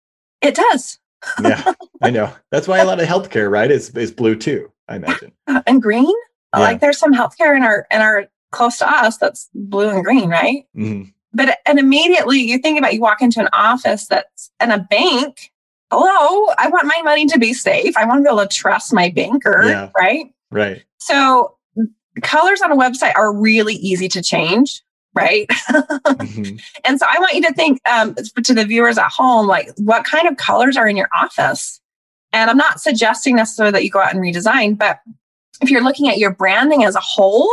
It does. Yeah, I know. That's why a lot of healthcare, right, is is blue too, I imagine. And green. Yeah. Like there's some healthcare in our in our close to us that's blue and green, right? Mm-hmm. But and immediately you think about you walk into an office that's in a bank. Hello, I want my money to be safe. I want to be able to trust my banker, Yeah. right? Right. So colors on a website are really easy to change, right? Mm-hmm. And so I want you to think um, to the viewers at home, like what kind of colors are in your office? And I'm not suggesting necessarily that you go out and redesign, but if you're looking at your branding as a whole,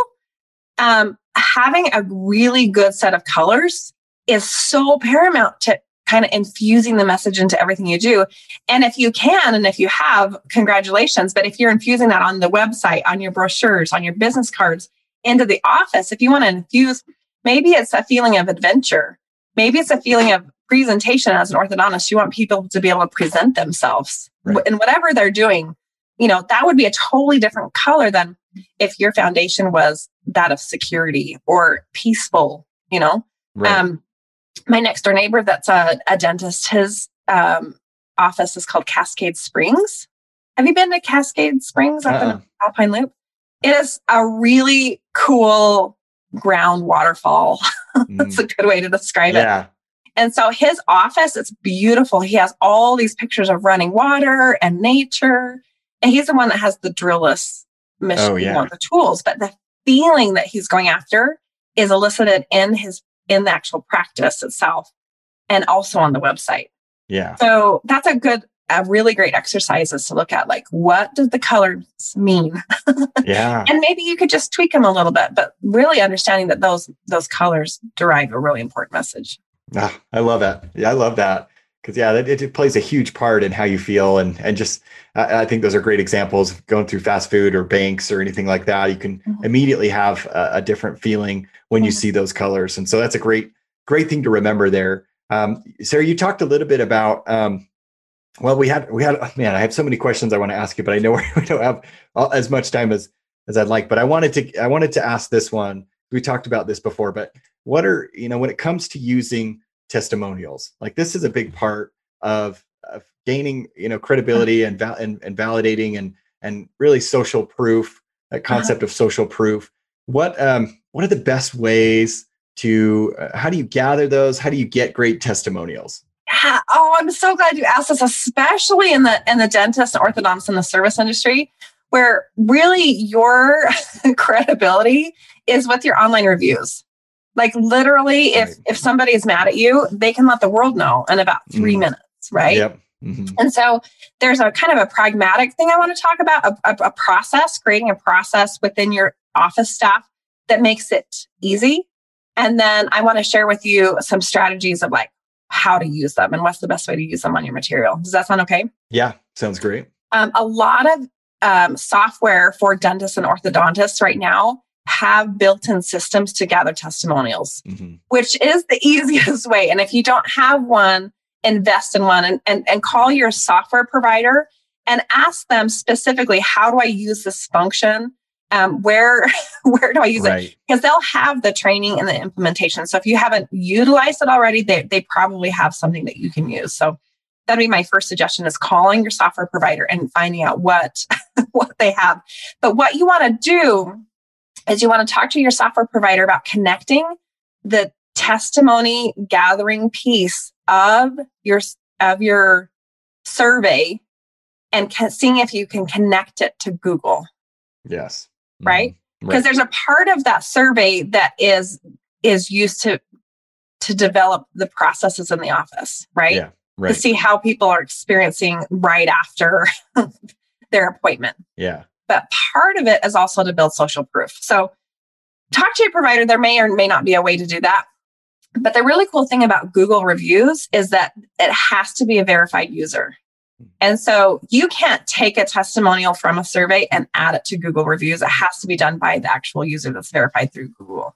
um, having a really good set of colors is so paramount to kind of infusing the message into everything you do. And if you can, and if you have, congratulations. But if you're infusing that on the website, on your brochures, on your business cards, into the office, if you want to infuse, maybe it's a feeling of adventure. Maybe it's a feeling of presentation as an orthodontist. You want people to be able to present themselves Right. in whatever they're doing. You know, that would be a totally different color than if your foundation was that of security or peaceful, you know. Right. Um, my next door neighbor that's a, a dentist, his um, office is called Cascade Springs. Have you been to Cascade Springs up Uh-uh. in Alpine Loop? It is a really cool ground waterfall. That's Mm. a good way to describe it. Yeah. And so his office, it's beautiful. He has all these pictures of running water and nature. And he's the one that has the drillless machine, Oh, you yeah. know, the tools. But the feeling that he's going after is elicited in his in the actual practice itself and also on the website. Yeah. So that's a good, a really great exercise is to look at, like, what does the colors mean? Yeah. And maybe you could just tweak them a little bit, but really understanding that those those colors derive a really important message. Ah, I love that. Yeah, I love that. Because yeah, it, it plays a huge part in how you feel, and and just I, I think those are great examples. Going through fast food or banks or anything like that, you can Mhm. immediately have a, a different feeling when you Mhm. see those colors, and so that's a great great thing to remember there. Um, Sarah, you talked a little bit about. Um, well, we had we had man, I have so many questions I want to ask you, but I know we don't have all, as much time as as I'd like. But I wanted to I wanted to ask this one. We talked about this before, but what are you know when it comes to using testimonials, like this is a big part of, of gaining, you know, credibility and, val- and and validating and and really social proof, that concept uh-huh. of social proof. What um what are the best ways to uh, how do you gather those? How do you get great testimonials? Yeah. Oh, I'm so glad you asked this, especially in the in the dentist and orthodontist in the service industry, where really your credibility is with your online reviews. Like literally, if Right. if somebody is mad at you, they can let the world know in about three Mm. minutes, right? Yep. Mm-hmm. And so there's a kind of a pragmatic thing I want to talk about, a, a, a process, creating a process within your office staff that makes it easy. And then I want to share with you some strategies of like how to use them and what's the best way to use them on your material. Does that sound okay? Yeah, sounds great. Um, a lot of um, software for dentists and orthodontists right now have built-in systems to gather testimonials, Mm-hmm. which is the easiest way. And if you don't have one, invest in one and, and, and call your software provider and ask them specifically, how do I use this function? Um, where, where do I use Right. it? Because they'll have the training and the implementation. So if you haven't utilized it already, they, they probably have something that you can use. So that'd be my first suggestion, is calling your software provider and finding out what, what they have. But what you want to do is you want to talk to your software provider about connecting the testimony gathering piece of your of your survey and can, seeing if you can connect it to Google. Yes. Right? Because right. there's a part of that survey that is is used to to develop the processes in the office, right? Yeah. Right. To see how people are experiencing right after their appointment. Yeah. But part of it is also to build social proof. So talk to your provider. There may or may not be a way to do that. But the really cool thing about Google reviews is that it has to be a verified user. And so you can't take a testimonial from a survey and add it to Google reviews. It has to be done by the actual user that's verified through Google.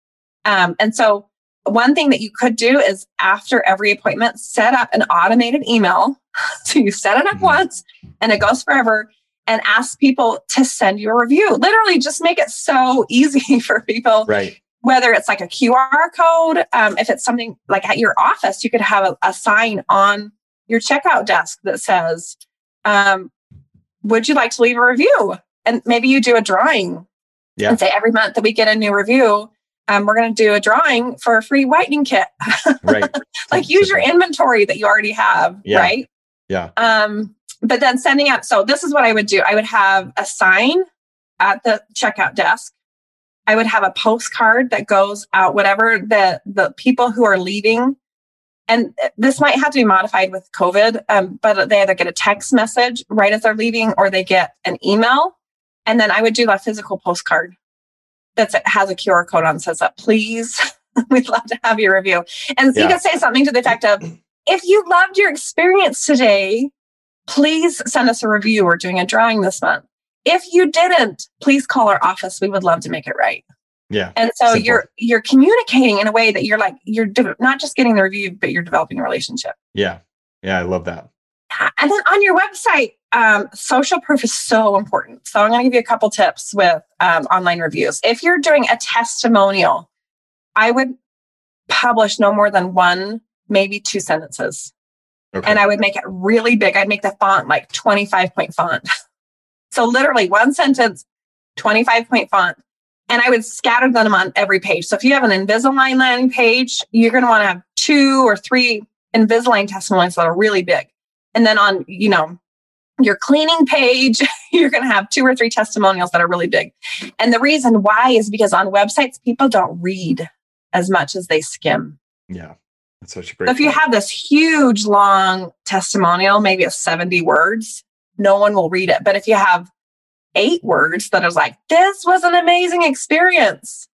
Um, and so one thing that you could do is after every appointment, set up an automated email. So you set it up mm-hmm. once and it goes forever, and ask people to send you a review. Literally just make it so easy for people. Right. Whether it's like a Q R code, um, if it's something like at your office, you could have a, a sign on your checkout desk that says, um, would you like to leave a review? And maybe you do a drawing yeah. and say every month that we get a new review, um, we're going to do a drawing for a free whitening kit. Right. Like use your inventory that you already have. Yeah. Right. Yeah. Um, but then sending out, so this is what I would do. I would have a sign at the checkout desk. I would have a postcard that goes out, whatever the, the people who are leaving. And this might have to be modified with COVID, um, but they either get a text message right as they're leaving or they get an email. And then I would do a physical postcard that has a Q R code on, says that, please, we'd love to have your review. And yeah. you can say something to the effect of, if you loved your experience today, please send us a review. We're doing a drawing this month. If you didn't, please call our office. We would love to make it right. Yeah. And so Simple. you're you're communicating in a way that you're like, you're de- not just getting the review, but you're developing a relationship. Yeah. Yeah. I love that. And then on your website, um, social proof is so important. So I'm going to give you a couple tips with um, online reviews. If you're doing a testimonial, I would publish no more than one, maybe two sentences. Okay. And I would make it really big. I'd make the font like twenty-five point font. So literally one sentence, twenty-five point font. And I would scatter them on every page. So if you have an Invisalign landing page, you're going to want to have two or three Invisalign testimonials that are really big. And then on, you know, your cleaning page, you're going to have two or three testimonials that are really big. And the reason why is because on websites, people don't read as much as they skim. Yeah. That's such a great So if you point. have this huge, long testimonial, maybe it's seventy words, no one will read it. But if you have eight words that is like, this was an amazing experience.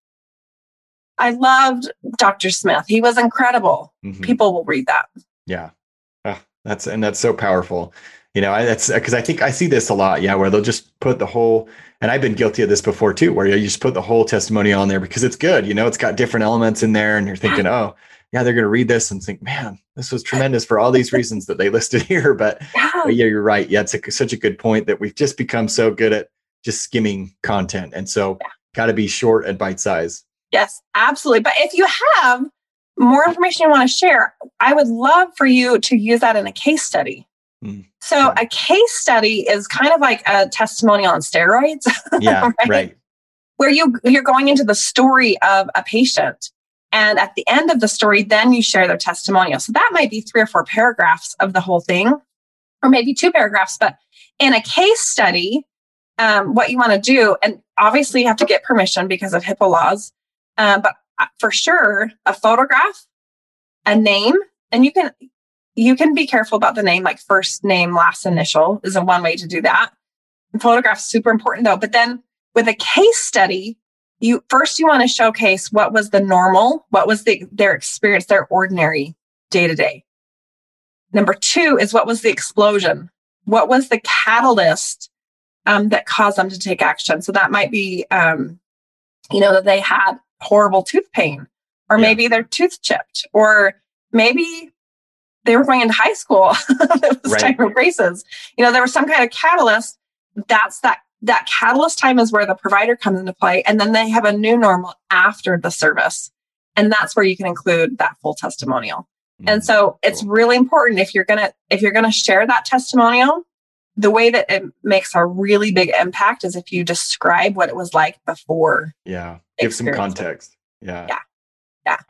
I loved Doctor Smith. He was incredible. Mm-hmm. People will read that. Yeah. Oh, that's, and that's so powerful. You know, I, that's because I think I see this a lot. Yeah. Where they'll just put the whole, and I've been guilty of this before too, where you just put the whole testimony on there because it's good. You know, it's got different elements in there and you're thinking, oh, yeah, they're going to read this and think, man, this was tremendous for all these reasons that they listed here. But yeah, but yeah you're right. Yeah, it's a, such a good point that we've just become so good at just skimming content. And so yeah. got to be short and bite size. Yes, absolutely. But if you have more information you want to share, I would love for you to use that in a case study. Mm. So yeah. a case study is kind of like a testimonial on steroids. Yeah, right? right. Where you, you're going into the story of a patient. And at the end of the story, then you share their testimonial. So that might be three or four paragraphs of the whole thing, or maybe two paragraphs. But in a case study, um, what you want to do, and obviously you have to get permission because of HIPAA laws, um, but for sure, a photograph, a name, and you can you can be careful about the name, like first name, last initial is a one way to do that. And photograph's super important though. But then with a case study, You first, you want to showcase what was the normal, what was the, their experience, their ordinary day to day. Number two is what was the explosion? What was the catalyst um, that caused them to take action? So that might be, um, you know, that they had horrible tooth pain, or yeah. maybe their tooth chipped, or maybe they were going into high school. It was right. time for braces. You know, there was some kind of catalyst. That's that. That catalyst time is where the provider comes into play. And then they have a new normal after the service. And that's where you can include that full testimonial. Mm-hmm. And so it's cool. really important if you're going to, if you're going to share that testimonial, the way that it makes a really big impact is if you describe what it was like before. Yeah. Give some context. Yeah. Yeah. Yeah.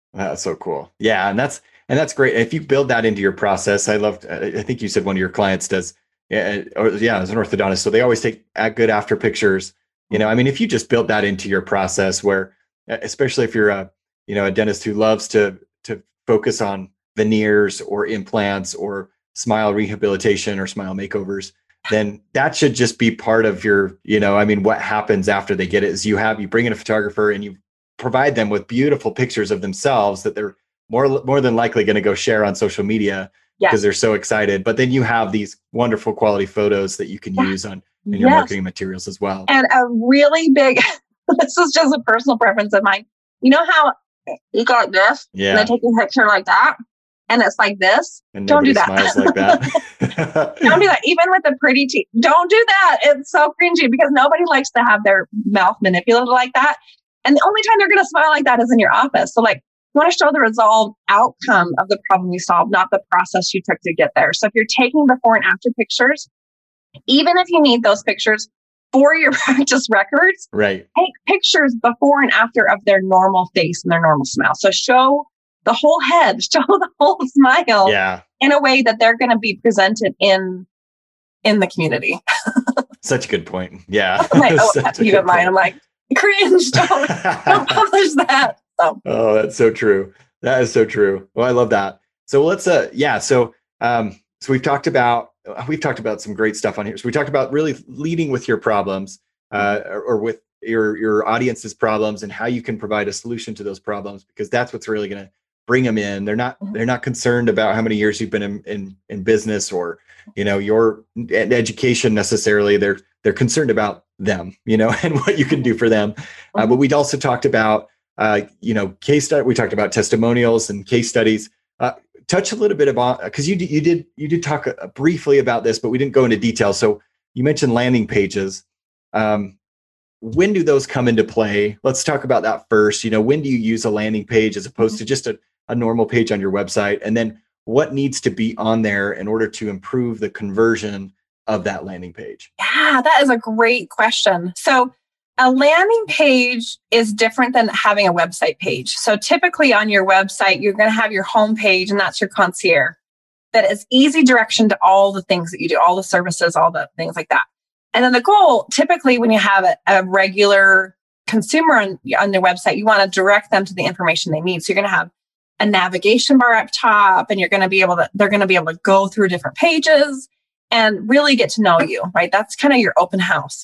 That's so cool. Yeah. And that's, and that's great. If you build that into your process, I loved, I think you said one of your clients does, yeah, or yeah, as an orthodontist. So they always take good after pictures. You know, I mean, if you just build that into your process where, especially if you're a, you know, a dentist who loves to, to focus on veneers or implants or smile rehabilitation or smile makeovers, then that should just be part of your, you know, I mean, what happens after they get it is you have, you bring in a photographer and you provide them with beautiful pictures of themselves that they're more, more than likely going to go share on social media yes. because they're so excited. But then you have these wonderful quality photos that you can yeah. use on in your yes. marketing materials as well. And a really big, this is just a personal preference of mine. You know how you go like this yeah. and they take a picture like that and it's like this? And don't do that. Smiles like that. Don't do that. Even with the pretty teeth, don't do that. It's so cringy because nobody likes to have their mouth manipulated like that. And the only time they're going to smile like that is in your office. So like, you want to show the resolved outcome of the problem you solved, not the process you took to get there. So if you're taking before and after pictures, even if you need those pictures for your practice records, right, take pictures before and after of their normal face and their normal smile. So show the whole head, show the whole smile yeah. in a way that they're going to be presented in in the community. Such a good point. Yeah. I'm like, oh, even mine. I'm like, cringe. Don't, don't publish that. So. Oh, that's so true. That is so true. Well, I love that. So let's, uh, yeah. So, um, so we've talked about, we've talked about some great stuff on here. So we talked about really leading with your problems, uh, or, or with your, your audience's problems and how you can provide a solution to those problems, because that's what's really going to bring them in. They're not, they're not concerned about how many years you've been in, in, in business or, you know, your education necessarily. They're, they're concerned about them, you know, and what you can do for them. Uh, but we'd also talked about, uh, you know, case study. We talked about testimonials and case studies. Uh, touch a little bit about, because you you did you did talk uh, briefly about this, but we didn't go into detail. So you mentioned landing pages. Um, when do those come into play? Let's talk about that first. You know, when do you use a landing page as opposed to just a, a normal page on your website? And then what needs to be on there in order to improve the conversion of that landing page? Yeah, that is a great question. So a landing page is different than having a website page. So typically on your website, you're going to have your home page, and that's your concierge. That is easy direction to all the things that you do, all the services, all the things like that. And then the goal, typically when you have a, a regular consumer on, on their website, you want to direct them to the information they need. So you're going to have a navigation bar up top, and you're going to be able to, they're going to be able to go through different pages and really get to know you, right? That's kind of your open house.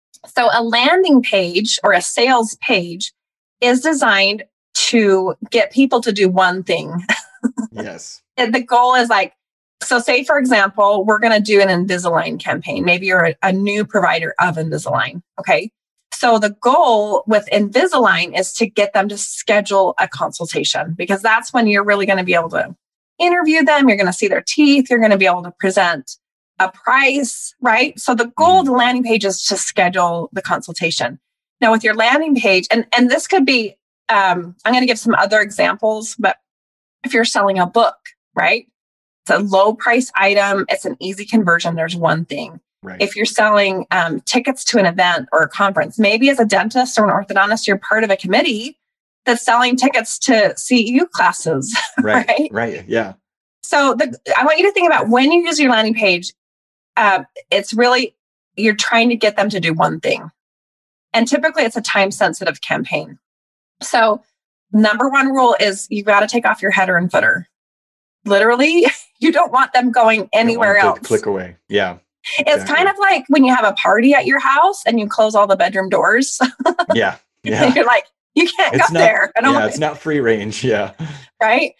So a landing page or a sales page is designed to get people to do one thing. Yes. The goal is like, so say, for example, we're going to do an Invisalign campaign. Maybe you're a, a new provider of Invisalign. Okay. So the goal with Invisalign is to get them to schedule a consultation, because that's when you're really going to be able to interview them. You're going to see their teeth. You're going to be able to present a price, right? So the goal of the landing page is to schedule the consultation. Now with your landing page, and, and this could be, um, I'm going to give some other examples, but if you're selling a book, right? It's a low price item. It's an easy conversion. There's one thing. Right. If you're selling um, tickets to an event or a conference, maybe as a dentist or an orthodontist, you're part of a committee that's selling tickets to C E U classes, right? Right. Right. Yeah. So the, I want you to think about when you use your landing page, uh, it's really, you're trying to get them to do one thing. And typically it's a time sensitive campaign. So number one rule is you've got to take off your header and footer. Literally, you don't want them going anywhere else. else. Click away. Yeah. It's exactly. kind of like when you have a party at your house and you close all the bedroom doors. Yeah. Yeah. You're like, you can't it's go not, there. I don't yeah, want it's not free range. Yeah. Right.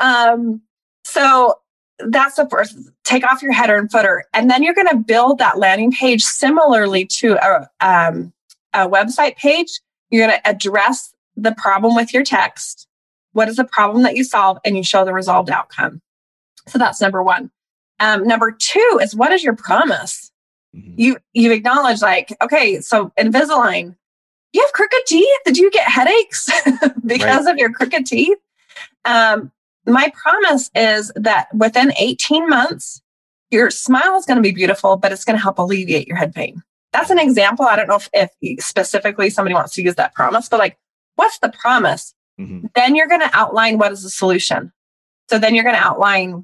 Um, so that's the first, take off your header and footer. And then you're going to build that landing page similarly to a, um, a website page. You're going to address the problem with your text. What is the problem that you solve? And you show the resolved outcome. So that's number one. Um, number two is, what is your promise? Mm-hmm. You, you acknowledge like, okay, so Invisalign, you have crooked teeth. Did you get headaches because right. of your crooked teeth? Um, my promise is that within eighteen months, your smile is going to be beautiful, but it's going to help alleviate your head pain. That's an example. I don't know if, if specifically somebody wants to use that promise, but like, what's the promise? Mm-hmm. Then you're going to outline what is the solution. So then you're going to outline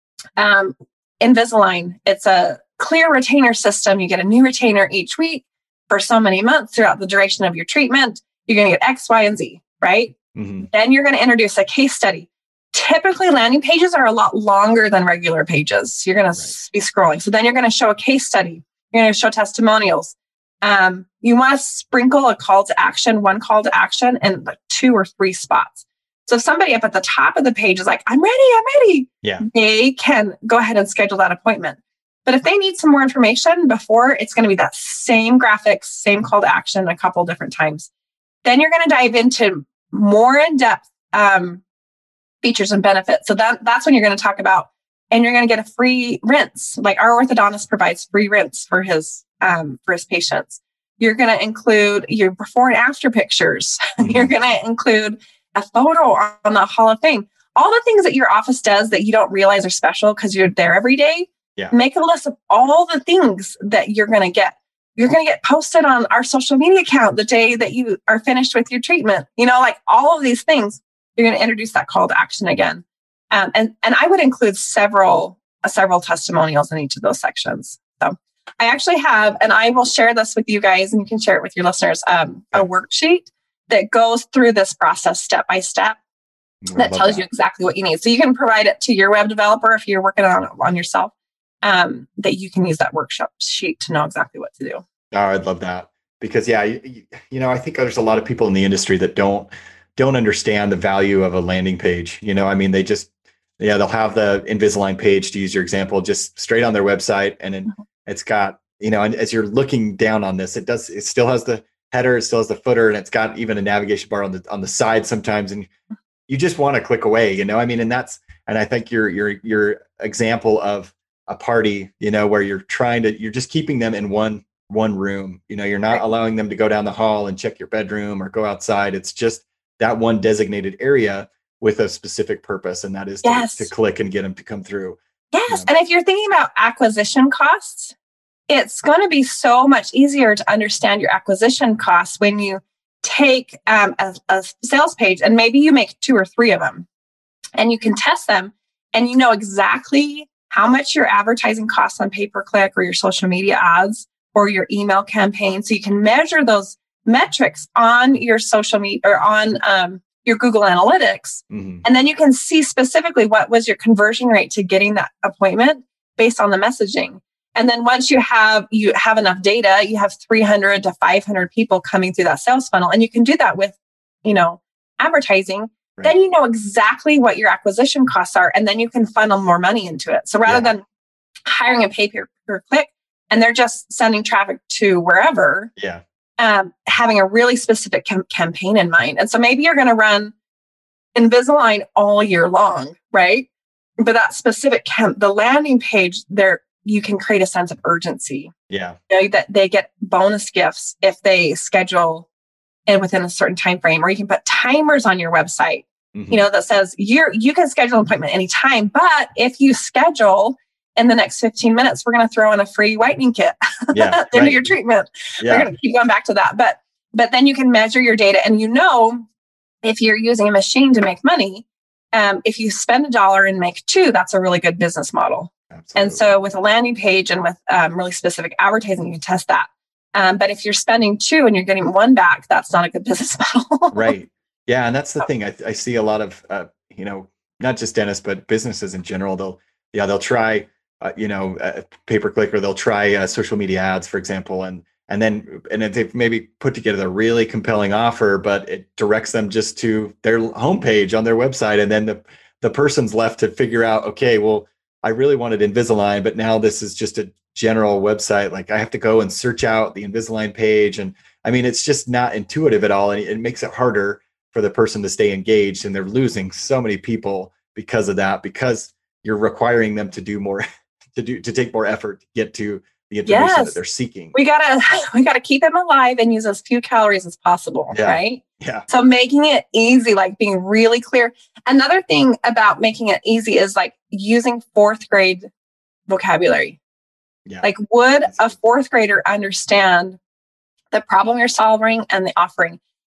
um, Invisalign. It's a clear retainer system. You get a new retainer each week for so many months throughout the duration of your treatment. You're going to get X, Y, and Z, right? Mm-hmm. Then you're going to introduce a case study. Typically, landing pages are a lot longer than regular pages. You're going Right. to be scrolling. So then you're going to show a case study. You're going to show testimonials. Um, you want to sprinkle a call to action, one call to action, in like two or three spots. So if somebody up at the top of the page is like, I'm ready, I'm ready, Yeah. they can go ahead and schedule that appointment. But if they need some more information before, it's going to be that same graphics, same call to action a couple different times. Then you're going to dive into more in-depth um, features and benefits. So that, that's when you're going to talk about, and you're going to get a free rinse. Like our orthodontist provides free rinse for his um, for his patients. You're going to include your before and after pictures. Mm-hmm. You're going to include a photo on the Hall of Fame. All the things that your office does that you don't realize are special because you're there every day. Yeah. Make a list of all the things that you're going to get. You're going to get posted on our social media account the day that you are finished with your treatment. You know, like all of these things, you're going to introduce that call to action again. Um, and, and I would include several, uh, several testimonials in each of those sections. So I actually have, and I will share this with you guys and you can share it with your listeners, um, a worksheet that goes through this process step by step that tells that. you exactly what you need. So you can provide it to your web developer if you're working on it on yourself, um, that you can use that workshop sheet to know exactly what to do. Oh, I'd love that because yeah, you, you know, I think there's a lot of people in the industry that don't, don't understand the value of a landing page. You know, I mean, they just, yeah, they'll have the Invisalign page, to use your example, just straight on their website. And then mm-hmm. it's got, you know, and as you're looking down on this, it does, it still has the header, it still has the footer, and it's got even a navigation bar on the, on the side sometimes. And you just want to click away, you know, I mean, and that's, and I think your, your, your example of a party, you know, where you're trying to, you're just keeping them in one, one room, you know, you're not right. allowing them to go down the hall and check your bedroom or go outside. It's just that one designated area with a specific purpose. And that is to, yes. to click and get them to come through. Yes. Um, and if you're thinking about acquisition costs, it's going to be so much easier to understand your acquisition costs when you take um, a, a sales page and maybe you make two or three of them and you can test them and you know exactly how much your advertising costs on pay-per-click or your social media ads or your email campaign. So you can measure those metrics on your social media or on um, your Google Analytics. Mm-hmm. And then you can see specifically what was your conversion rate to getting that appointment based on the messaging. And then once you have, you have enough data, you have three hundred to five hundred people coming through that sales funnel. And you can do that with, you know, advertising. Right. Then you know exactly what your acquisition costs are. And then you can funnel more money into it. So rather yeah. than hiring a pay per, per click and they're just sending traffic to wherever, yeah. um, having a really specific cam- campaign in mind. And so maybe you're going to run Invisalign all year long, right? But that specific camp, the landing page there, you can create a sense of urgency. Yeah. You know, that they get bonus gifts if they schedule and within a certain time frame, or you can put timers on your website, mm-hmm. you know, that says you're, you can schedule an appointment anytime, but if you schedule in the next fifteen minutes, we're going to throw in a free whitening kit yeah, into right. your treatment. Yeah. We're going to keep going back to that. But, but then you can measure your data and you know, if you're using a machine to make money, um, if you spend a dollar and make two, that's a really good business model. Absolutely. And so with a landing page and with um, really specific advertising, you can test that. Um, but if you're spending two and you're getting one back, that's not a good business model. Right. Yeah. And that's the thing. I, I see a lot of, uh, you know, not just dentists, but businesses in general. They'll, yeah, they'll try, uh, you know, uh, pay-per-click, or they'll try uh, social media ads, for example. And, and then, and if they've maybe put together a really compelling offer, but it directs them just to their homepage on their website. And then the, the person's left to figure out, okay, well, I really wanted Invisalign, but now this is just a general website. Like I have to go and search out the Invisalign page. And I mean, it's just not intuitive at all. And it makes it harder for the person to stay engaged. And they're losing so many people because of that, because you're requiring them to do more, to do, to take more effort to get to the information yes. that they're seeking. We gotta, we gotta keep them alive and use as few calories as possible. Yeah. Right. Yeah. So making it easy, like being really clear. Another thing about making it easy is like using fourth grade vocabulary. Yeah. Like would a fourth grader understand the problem you're solving and the offering?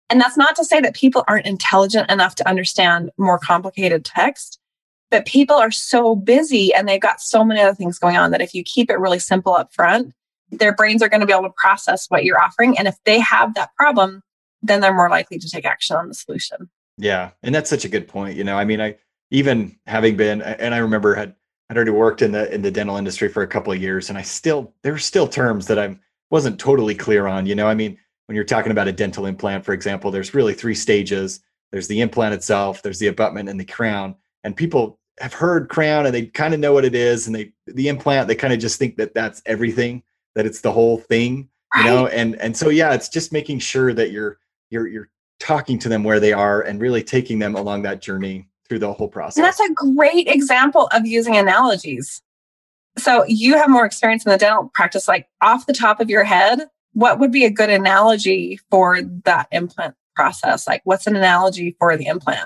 And that's not to say that people aren't intelligent enough to understand more complicated text, but people are so busy and they've got so many other things going on that if you keep it really simple up front, their brains are going to be able to process what you're offering. And if they have that problem, then they're more likely to take action on the solution. Yeah. And that's such a good point. You know, I mean, I, even having been, and I remember had, I'd already worked in the, in the dental industry for a couple of years, and I still, there were still terms that I wasn't totally clear on, you know, I mean, when you're talking about a dental implant, for example, there's really three stages. There's the implant itself, there's the abutment and the crown, and people have heard crown and they kind of know what it is. And they, the implant, they kind of just think that that's everything, that it's the whole thing, you know? And, and so, yeah, it's just making sure that you're, you're, you're talking to them where they are and really taking them along that journey through the whole process. And that's a great example of using analogies. So you have more experience in the dental practice, like off the top of your head, what would be a good analogy for that implant process? Like what's an analogy for the implant?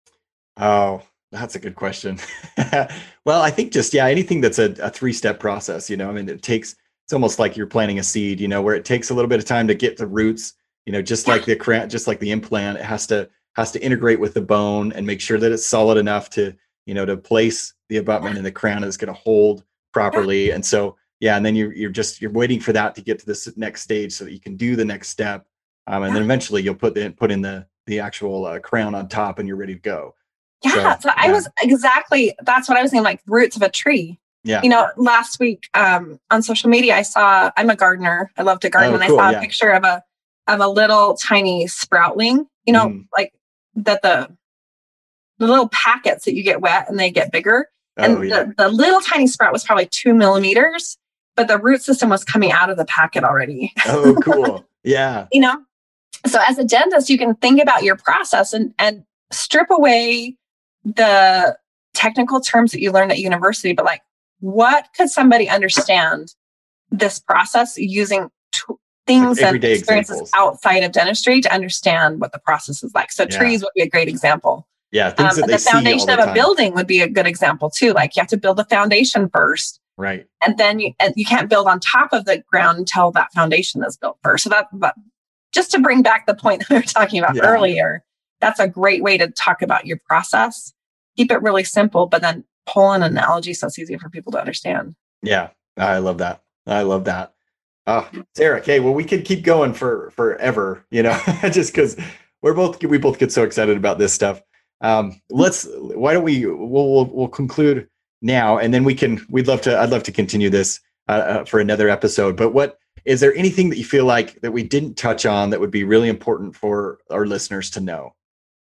Oh, that's a good question. Well, I think just, yeah, anything that's a, a three-step process, you know, I mean, it takes, it's almost like you're planting a seed, you know, where it takes a little bit of time to get the roots, you know, just like the crown, just like the implant, it has to, has to integrate with the bone and make sure that it's solid enough to, you know, to place the abutment and the crown is going to hold properly. And so, yeah, and then you're, you're just, you're waiting for that to get to this next stage so that you can do the next step. Um, and then eventually you'll put the, put in the, the actual uh, crown on top and you're ready to go. Yeah. So, so I yeah. was exactly, that's what I was saying, like roots of a tree. Yeah. You know, last week um, on social media, I saw, I'm a gardener. I love to garden. Oh, and cool, I saw yeah. a picture of a, of a little tiny sproutling, you know, mm. like that the, the little packets that you get wet and they get bigger. And oh, yeah. the, the little tiny sprout was probably two millimeters, but the root system was coming out of the packet already. Oh, cool. Yeah. You know, so as a dentist, you can think about your process and, and strip away the technical terms that you learned at university, but like, what could somebody understand this process using t- things like and experiences examples. outside of dentistry to understand what the process is like? So yeah. trees would be a great example. Yeah, things um, that and they the foundation see all of the a building would be a good example too. Like you have to build the foundation first, right? And then you and you can't build on top of the ground until that foundation is built first. So that, but just to bring back the point that we were talking about yeah. earlier, that's a great way to talk about your process. Keep it really simple, but then pull an analogy so it's easy for people to understand. Yeah, I love that. I love that. Oh, Sarah, okay, well, we could keep going for forever, you know, just because we're both we both get so excited about this stuff. Um, let's. Why don't we? We'll, we'll we'll conclude now, and then we can. We'd love to. I'd love to continue this uh, uh, for another episode. But what is there anything that you feel like that we didn't touch on that would be really important for our listeners to know?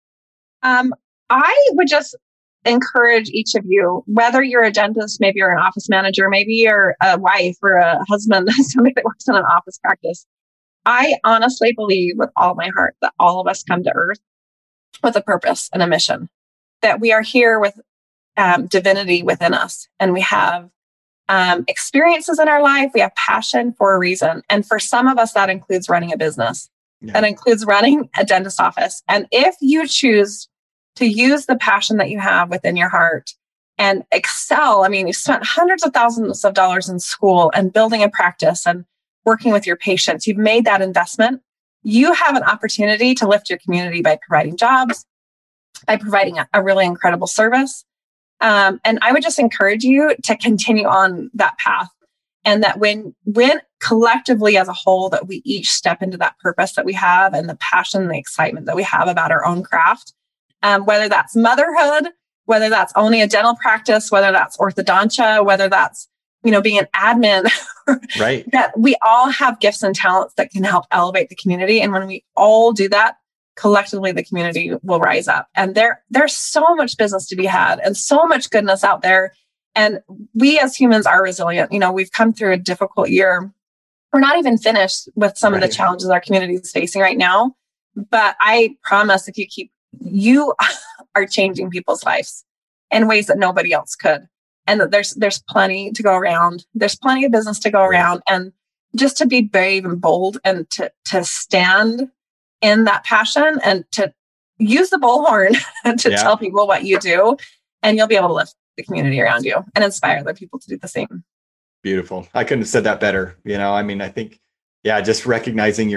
Um, I would just encourage each of you, whether you're a dentist, maybe you're an office manager, maybe you're a wife or a husband, somebody that works in an office practice. I honestly believe with all my heart that all of us come to Earth with a purpose and a mission, that we are here with um, divinity within us, and we have um, experiences in our life. We have passion for a reason. And for some of us, that includes running a business. Yeah. That includes running a dentist office. And if you choose to use the passion that you have within your heart and excel, I mean, you spent hundreds of thousands of dollars in school and building a practice and working with your patients. You've made that investment. You have an opportunity to lift your community by providing jobs, by providing a, a really incredible service. Um, and I would just encourage you to continue on that path. And that when, when collectively as a whole, that we each step into that purpose that we have and the passion and the excitement that we have about our own craft, um, whether that's motherhood, whether that's owning a dental practice, whether that's orthodontia, whether that's, you know, being an admin, right? That we all have gifts and talents that can help elevate the community. And when we all do that, collectively, the community will rise up. And there, there's so much business to be had and so much goodness out there. And we as humans are resilient. You know, we've come through a difficult year. We're not even finished with some right. of the challenges our community is facing right now. But I promise if you keep, you are changing people's lives in ways that nobody else could. And that there's, there's plenty to go around. There's plenty of business to go around. And just to be brave and bold and to, to stand in that passion and to use the bullhorn to yeah. tell people what you do, and you'll be able to lift the community around you and inspire other people to do the same. Beautiful. I couldn't have said that better. You know, I mean, I think, yeah, just recognizing your,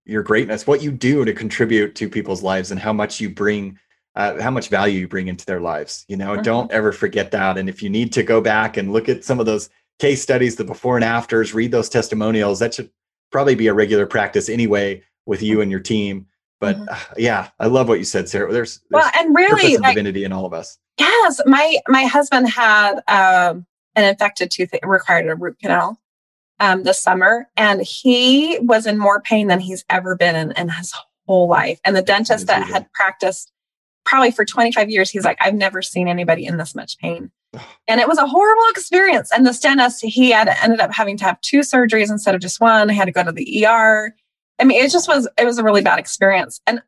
your greatness, what you do to contribute to people's lives, and how much you bring, uh, how much value you bring into their lives. You know, mm-hmm. Don't ever forget that. And if you need to go back and look at some of those case studies, the before and afters, read those testimonials, that should probably be a regular practice anyway with you and your team. But mm-hmm. uh, yeah, I love what you said, Sarah. There's, there's well, and really, and like, divinity in all of us. Yes, my my husband had um, an infected tooth that required a root canal um, this summer, and he was in more pain than he's ever been in, in his whole life. And the dentist that had practiced probably for twenty-five years, he's like, I've never seen anybody in this much pain. And it was a horrible experience. And this dentist, he had ended up having to have two surgeries instead of just one. He had to go to the E R. I mean, it just was, it was a really bad experience. And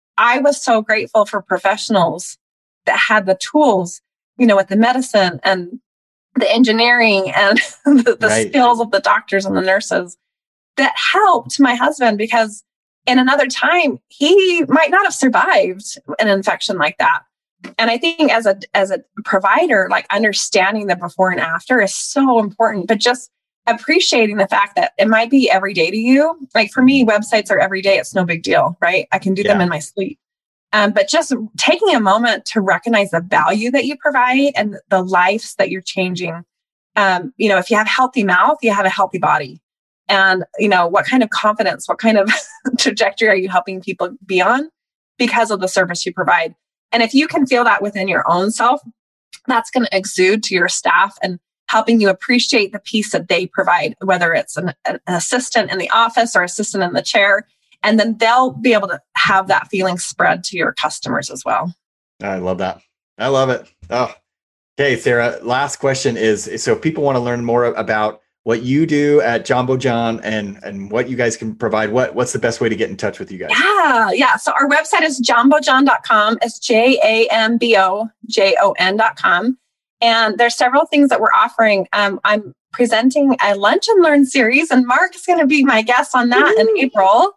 I was so grateful for professionals that had the tools, you know, with the medicine and the engineering and the, the right. skills of the doctors and the nurses that helped my husband, because in another time, he might not have survived an infection like that. And I think as a as a provider, like understanding the before and after is so important, but just appreciating the fact that it might be every day to you. Like for me, websites are every day. It's no big deal, right? I can do yeah. them in my sleep. Um, but just taking a moment to recognize the value that you provide and the lives that you're changing. Um, you know, if you have a healthy mouth, you have a healthy body. And, you know, what kind of confidence, what kind of trajectory are you helping people be on because of the service you provide? And if you can feel that within your own self, that's going to exude to your staff and helping you appreciate the piece that they provide, whether it's an, an assistant in the office or assistant in the chair. And then they'll be able to have that feeling spread to your customers as well. I love that. I love it. Oh, okay, Sarah, last question is, so if people want to learn more about what you do at Jumbo John and, and what you guys can provide, what, what's the best way to get in touch with you guys? Yeah, yeah. So our website is jumbo john dot com. It's J A M B O J O N dot com. And there's several things that we're offering. Um, I'm presenting a Lunch and Learn series, and Mark is going to be my guest on that Ooh. in April.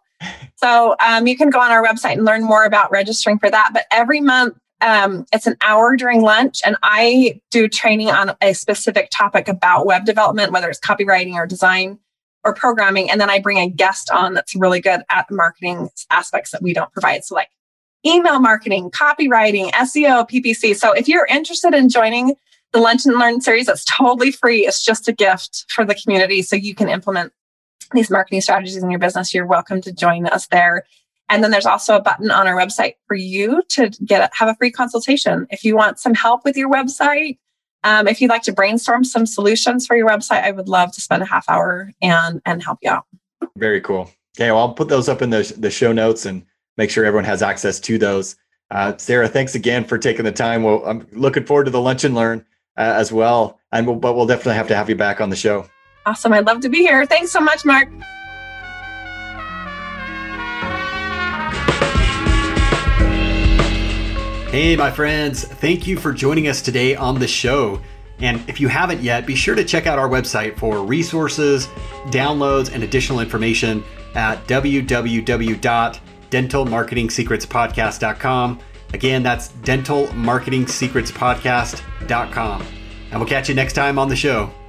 So um, you can go on our website and learn more about registering for that. But every month, um, it's an hour during lunch, and I do training on a specific topic about web development, whether it's copywriting or design or programming. And then I bring a guest on that's really good at marketing aspects that we don't provide. So like email marketing, copywriting, S E O, P P C. So if you're interested in joining the Lunch and Learn series, it's totally free. It's just a gift for the community so you can implement these marketing strategies in your business. You're welcome to join us there. And then there's also a button on our website for you to get a, have a free consultation. If you want some help with your website, um, if you'd like to brainstorm some solutions for your website, I would love to spend a half hour and, and help you out. Very cool. Okay, well, I'll put those up in the, the show notes and make sure everyone has access to those. Uh, Sarah, thanks again for taking the time. Well, I'm looking forward to the Lunch and Learn uh, as well. And we'll, but we'll definitely have to have you back on the show. Awesome. I'd love to be here. Thanks so much, Mark. Hey, my friends, thank you for joining us today on the show. And if you haven't yet, be sure to check out our website for resources, downloads, and additional information at w w w dot dental marketing secrets podcast dot com. Again, that's dental marketing secrets podcast dot com. And we'll catch you next time on the show.